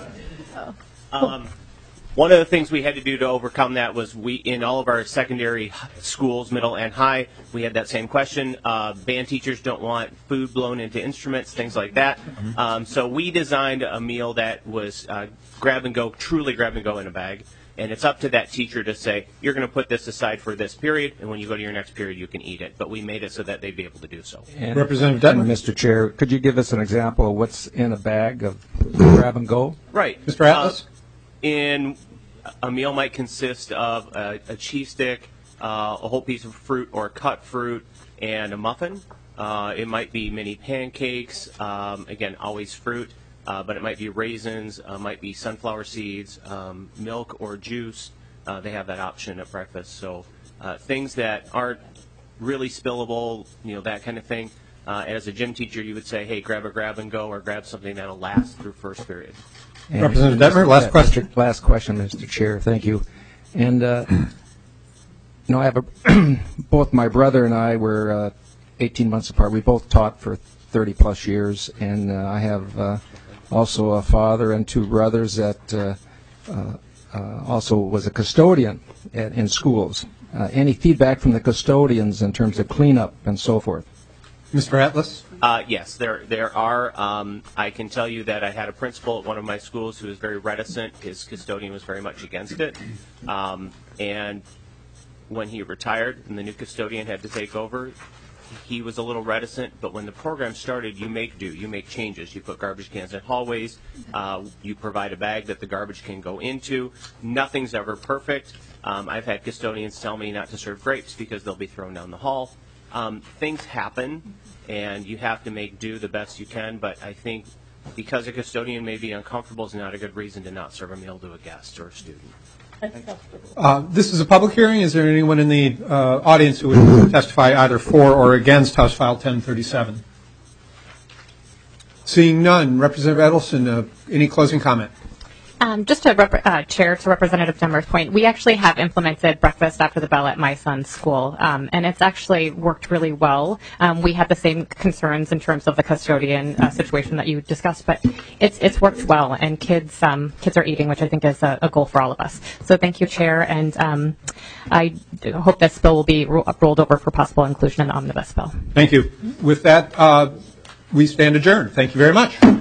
One of the things we had to do to overcome that was in all of our secondary schools, middle and high, we had that same question. Band teachers don't want food blown into instruments, things like that. So we designed a meal that was grab and go, truly grab and go in a bag. And it's up to that teacher to say, you're going to put this aside for this period, and when you go to your next period, you can eat it. But we made it so that they'd be able to do so. And Representative Detmer. Mr. Chair, could you give us an example of what's in a bag of grab and go? Right. Mr. Atlas? A meal might consist of a cheese stick, a whole piece of fruit or cut fruit, and a muffin. It might be mini pancakes, again, always fruit. But it might be raisins, might be sunflower seeds, milk or juice. They have that option at breakfast. So things that aren't really spillable, that kind of thing. As a gym teacher, you would say, hey, grab a grab and go or grab something that'll last through first period. And Representative Detmer, last question. Last question, Mr. Chair. Thank you. And, I have both my brother and I were 18 months apart. We both taught for 30-plus years, and I have also a father and 2 brothers that also was a custodian in schools. any feedback from the custodians in terms of cleanup and so forth? Mr. Atlas? Yes, there are. I can tell you that I had a principal at one of my schools who was very reticent. His custodian was very much against it. And when he retired and the new custodian had to take over, he was a little reticent. But when the program started, you make do. You make changes. You put garbage cans in hallways. You provide a bag that the garbage can go into. Nothing's ever perfect. I've had custodians tell me not to serve grapes because they'll be thrown down the hall. Things happen, and you have to make do the best you can, but I think because a custodian may be uncomfortable is not a good reason to not serve a meal to a guest or a student. This is a public hearing. Is there anyone in the audience who would testify either for or against House File 1037? Seeing none, Representative Edelson, any closing comment? Just to Chair, to Representative Demers' point, we actually have implemented breakfast after the bell at my son's school, and it's actually worked really well. We had the same concerns in terms of the custodian situation that you discussed, but it's worked well, and kids are eating, which I think is a goal for all of us. So thank you, Chair, and I hope this bill will be rolled over for possible inclusion in the omnibus bill. Thank you. With that, we stand adjourned. Thank you very much.